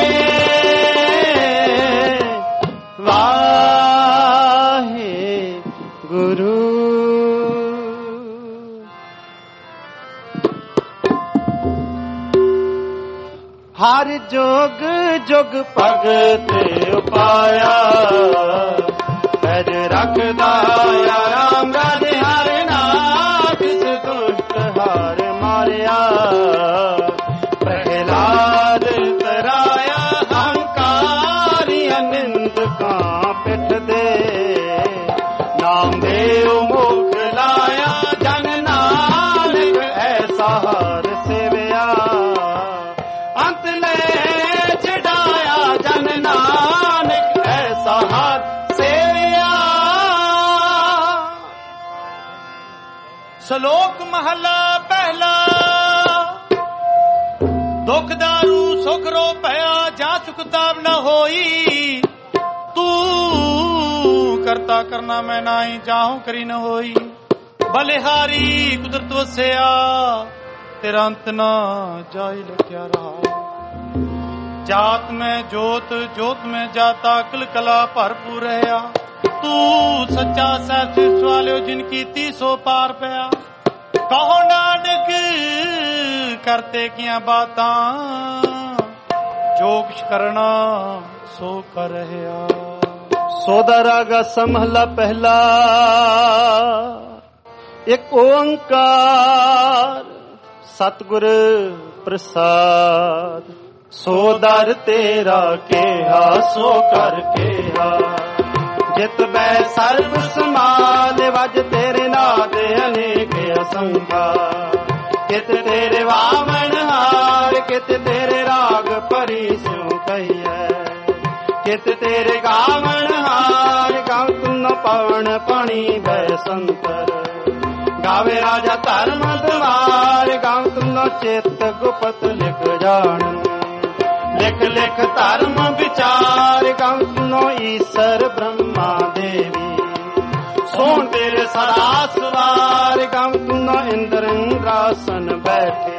वाहे गुरु। हर जोग जोग भगत उपाया, पैर रखदा राम राधे हर नाथ। दुष्ट हार मारिया, प्रहलाद तराया हंकारी। अनिंद का पिठ दे, नाम देव मुख लाया। जन नानक ऐसा हार सेविया, अंत ले छड़ाया। जन नानक ऐसा हार सेविया। श्लोक महला पहला। दुख दारू सुख रो पया, जा सुख ताब न होई। तू करता करना मैं नाई, जाहूं करी न होई। बलिहारी कुदरत वसया, तेरा अंत ना जाई लख्या रहा। जात में जोत, जोत में जाता, कल कला भरपूर रहा। तू सच्चा सच सवालियो, जिनकी तीसो पार पया। कहो नानक करते किया बातां, जो कुछ करना सो कर रहा। ਸੋਦਾ ਰਾਗਾ ਸਮਹਲਾ ਪਹਿਲਾ। ਇੱਕ ਓੰਕਾਰ ਸਤਿਗੁਰ ਪ੍ਰਸਾਦ। ਸੋ ਦਰ ਤੇਰਾ ਕਿਹਾ ਸੋ ਕਰ ਕਿਹਾ। ਜਿਤ ਬੈ ਸਰਬ ਸਮਾਲ ਵਜ ਤੇਰੇ ਨਾਦ ਅਨੇਕ ਅਸੰਖਾ। ਕਿਤ ਤੇਰੇ ਵਾਵਣ ਹਾਰ ਕਿਤ ਤੇਰੇ ਰਾਗ ਭਰੀ ਸਿਉ ਕਹੀਐ। ਕਿਤ ਤੇਰੇ ਗਾਵਣ ਹਾਰ ਗਾਉ ਤੁਨ ਪਵਨ ਪਾਣੀ ਬੈ ਸੰਤਰ। ਗਾਵੇ ਰਾਜਾ ਧਰਮ ਦਵਾਰ ਗਾਉ ਤੁਨ ਚਿਤ ਗੁਪਤ ਲਿਖ ਜਾਣ। ਲਿਖ ਲਿਖ ਧਰਮ ਵਿਚਾਰ ਗਾਉ ਤੁਨੋ ਈਸ਼ਰ ਬ੍ਰਹਮਾ ਦੇਵੀ। ਸੋਣ ਤੇਰੇ ਸਦਾ ਸਵਾਰ ਗਾਉ ਤੁਨੋ ਇੰਦਰ ਇੰਦਰਾਸਨ ਬੈਠੇ।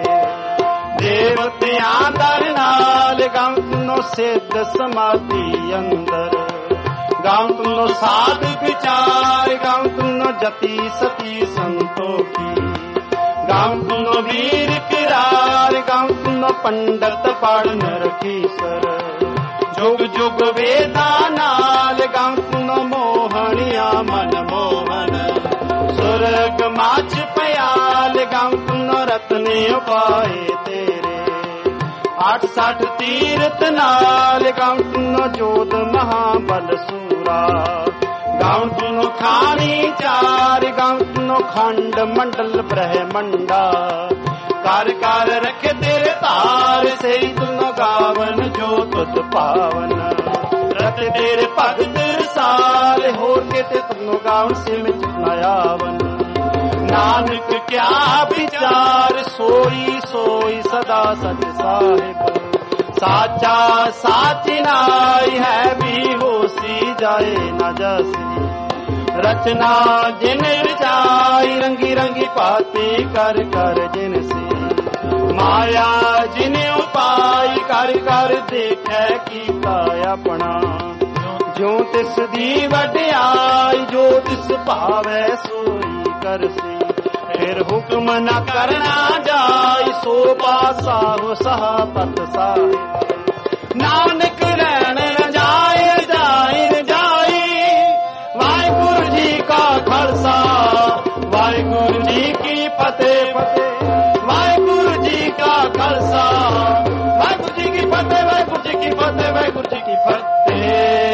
ਦੇਵਤਿਆਂ ਦਰ ਨਾਲ ਗਾਉ ਤੁਨੋ ਸਿੱਧ ਸਮਾਧੀ ਅੰਦਰ। ਗਾਉ ਤੁਨੋ ਸਾਧ ਵਿਚਾਰ ਗਾਉ ਤੁਨੋ ਜਤੀ ਸਤੀ ਸੰਤੋਖੀ। ਗਾਉ ਤੁਨੋ ਵੀਰ ਕਿਰਾਰ ਗਾਉ ਤੁਨੋ ਪੰਡਤ ਪੜਨ ਰਖੀਸਰ। ਜੁਗ ਜੁਗ ਵੇਦਾਂ ਨਾਲ ਗਾਉ ਤੁਨੋ ਮੋਹਣਿਆ ਮਨ ਮੋਹਨ। ਸੁਰਗ ਮਾਚ ਪਿਆਲ ਗਾਉ ਤੁਨੋ ਰਤਨੇ ਉਪਾਏ ਤੇਰੇ। ਅੱਠ ਸੱਠ ਤੀਰਤ ਨਾਲ ਗਾਉ ਤੁਨੋ ਜੋਧ ਮਹਾਬਲ ਸੂਰਾ। ਗਾਉ ਤੁਨੋ ਖਾਣੀ ਚਾਰ ਗਾਉ ਤੁਨੋ ਖੰਡ ਮੰਡਲ ਬ੍ਰਹਮੰਡਾ। ਕਰ ਕਰ ਰਖੇ ਤੇਰੇ ਧਾਰ ਸਹੀ ਤੁਨੋ ਗਾਵਨ ਜੋ ਤੁਧ ਪਾਵਨ। ਰਤ ਤੇਰੇ ਭਗਤ ਰਸਾਲ ਹੋਰ ਕਿਤੇ ਤੁਨੋ ਗਾਵਨ ਸਿਮਿਤ ਨ ਆਵਨ। ਨਾਨਕ ਕਿਆ ਵਿਚਾਰ ਸੋਈ ਸੋਈ ਸਦਾ ਸਚ ਸਾਹਿਬ। ਸਾਚਾ ਸਾਚ ਨਾਈ ਹੈ ਵੀ ਹੋਸੀ ਜਾਏ ਨਾ ਜਾਸੀ। ਰਚਨਾ ਜਿਨ ਰਚਾਈ ਰੰਗੀ ਰੰਗੀ ਭਾਤੀ ਕਰ ਕਰ ਜਿਨ ਸੀ। ਮਾਇਆ ਜਿਨ ਉਪਾਈ ਕਰ ਕਰ ਦੇਖੈ ਕੀਤਾ ਆਪਣਾ। ਜੋ ਤਿਸ ਦੀ ਵਡਿਆਈ ਜੋ ਤਿਸ ਭਾਵੈ ਸੋਈ ਕਰਸੀ। ਫਿਰ ਹੁਕਮ ਨ ਕਰਨਾ ਜਾਈ ਸੋ ਪਾਸਾ ਹੋ ਸਹਾਪਤ ਸਾਹਿਬ। ਨਾਨਕ ਰਹਿਣ ਰਜਾਈ ਰਜਾਈ ਰਜਾਈ। ਵਾਹਿਗੁਰੂ ਜੀ ਕਾ ਖਾਲਸਾ ਵਾਹਿਗੁਰੂ ਜੀ ਕੀ ਫਤਿਹ ਫਤਿਹ। ਵਾਹਿਗੁਰੂ ਜੀ ਕਾ ਖਾਲਸਾ ਵਾਹਿਗੁਰੂ ਜੀ ਕੀ ਫਤਿਹ ਵਾਹਿਗੁਰੂ ਜੀ ਕੀ ਫਤਿਹ ਵਾਹਿਗੁਰੂ ਜੀ ਕੀ ਫਤਿਹ।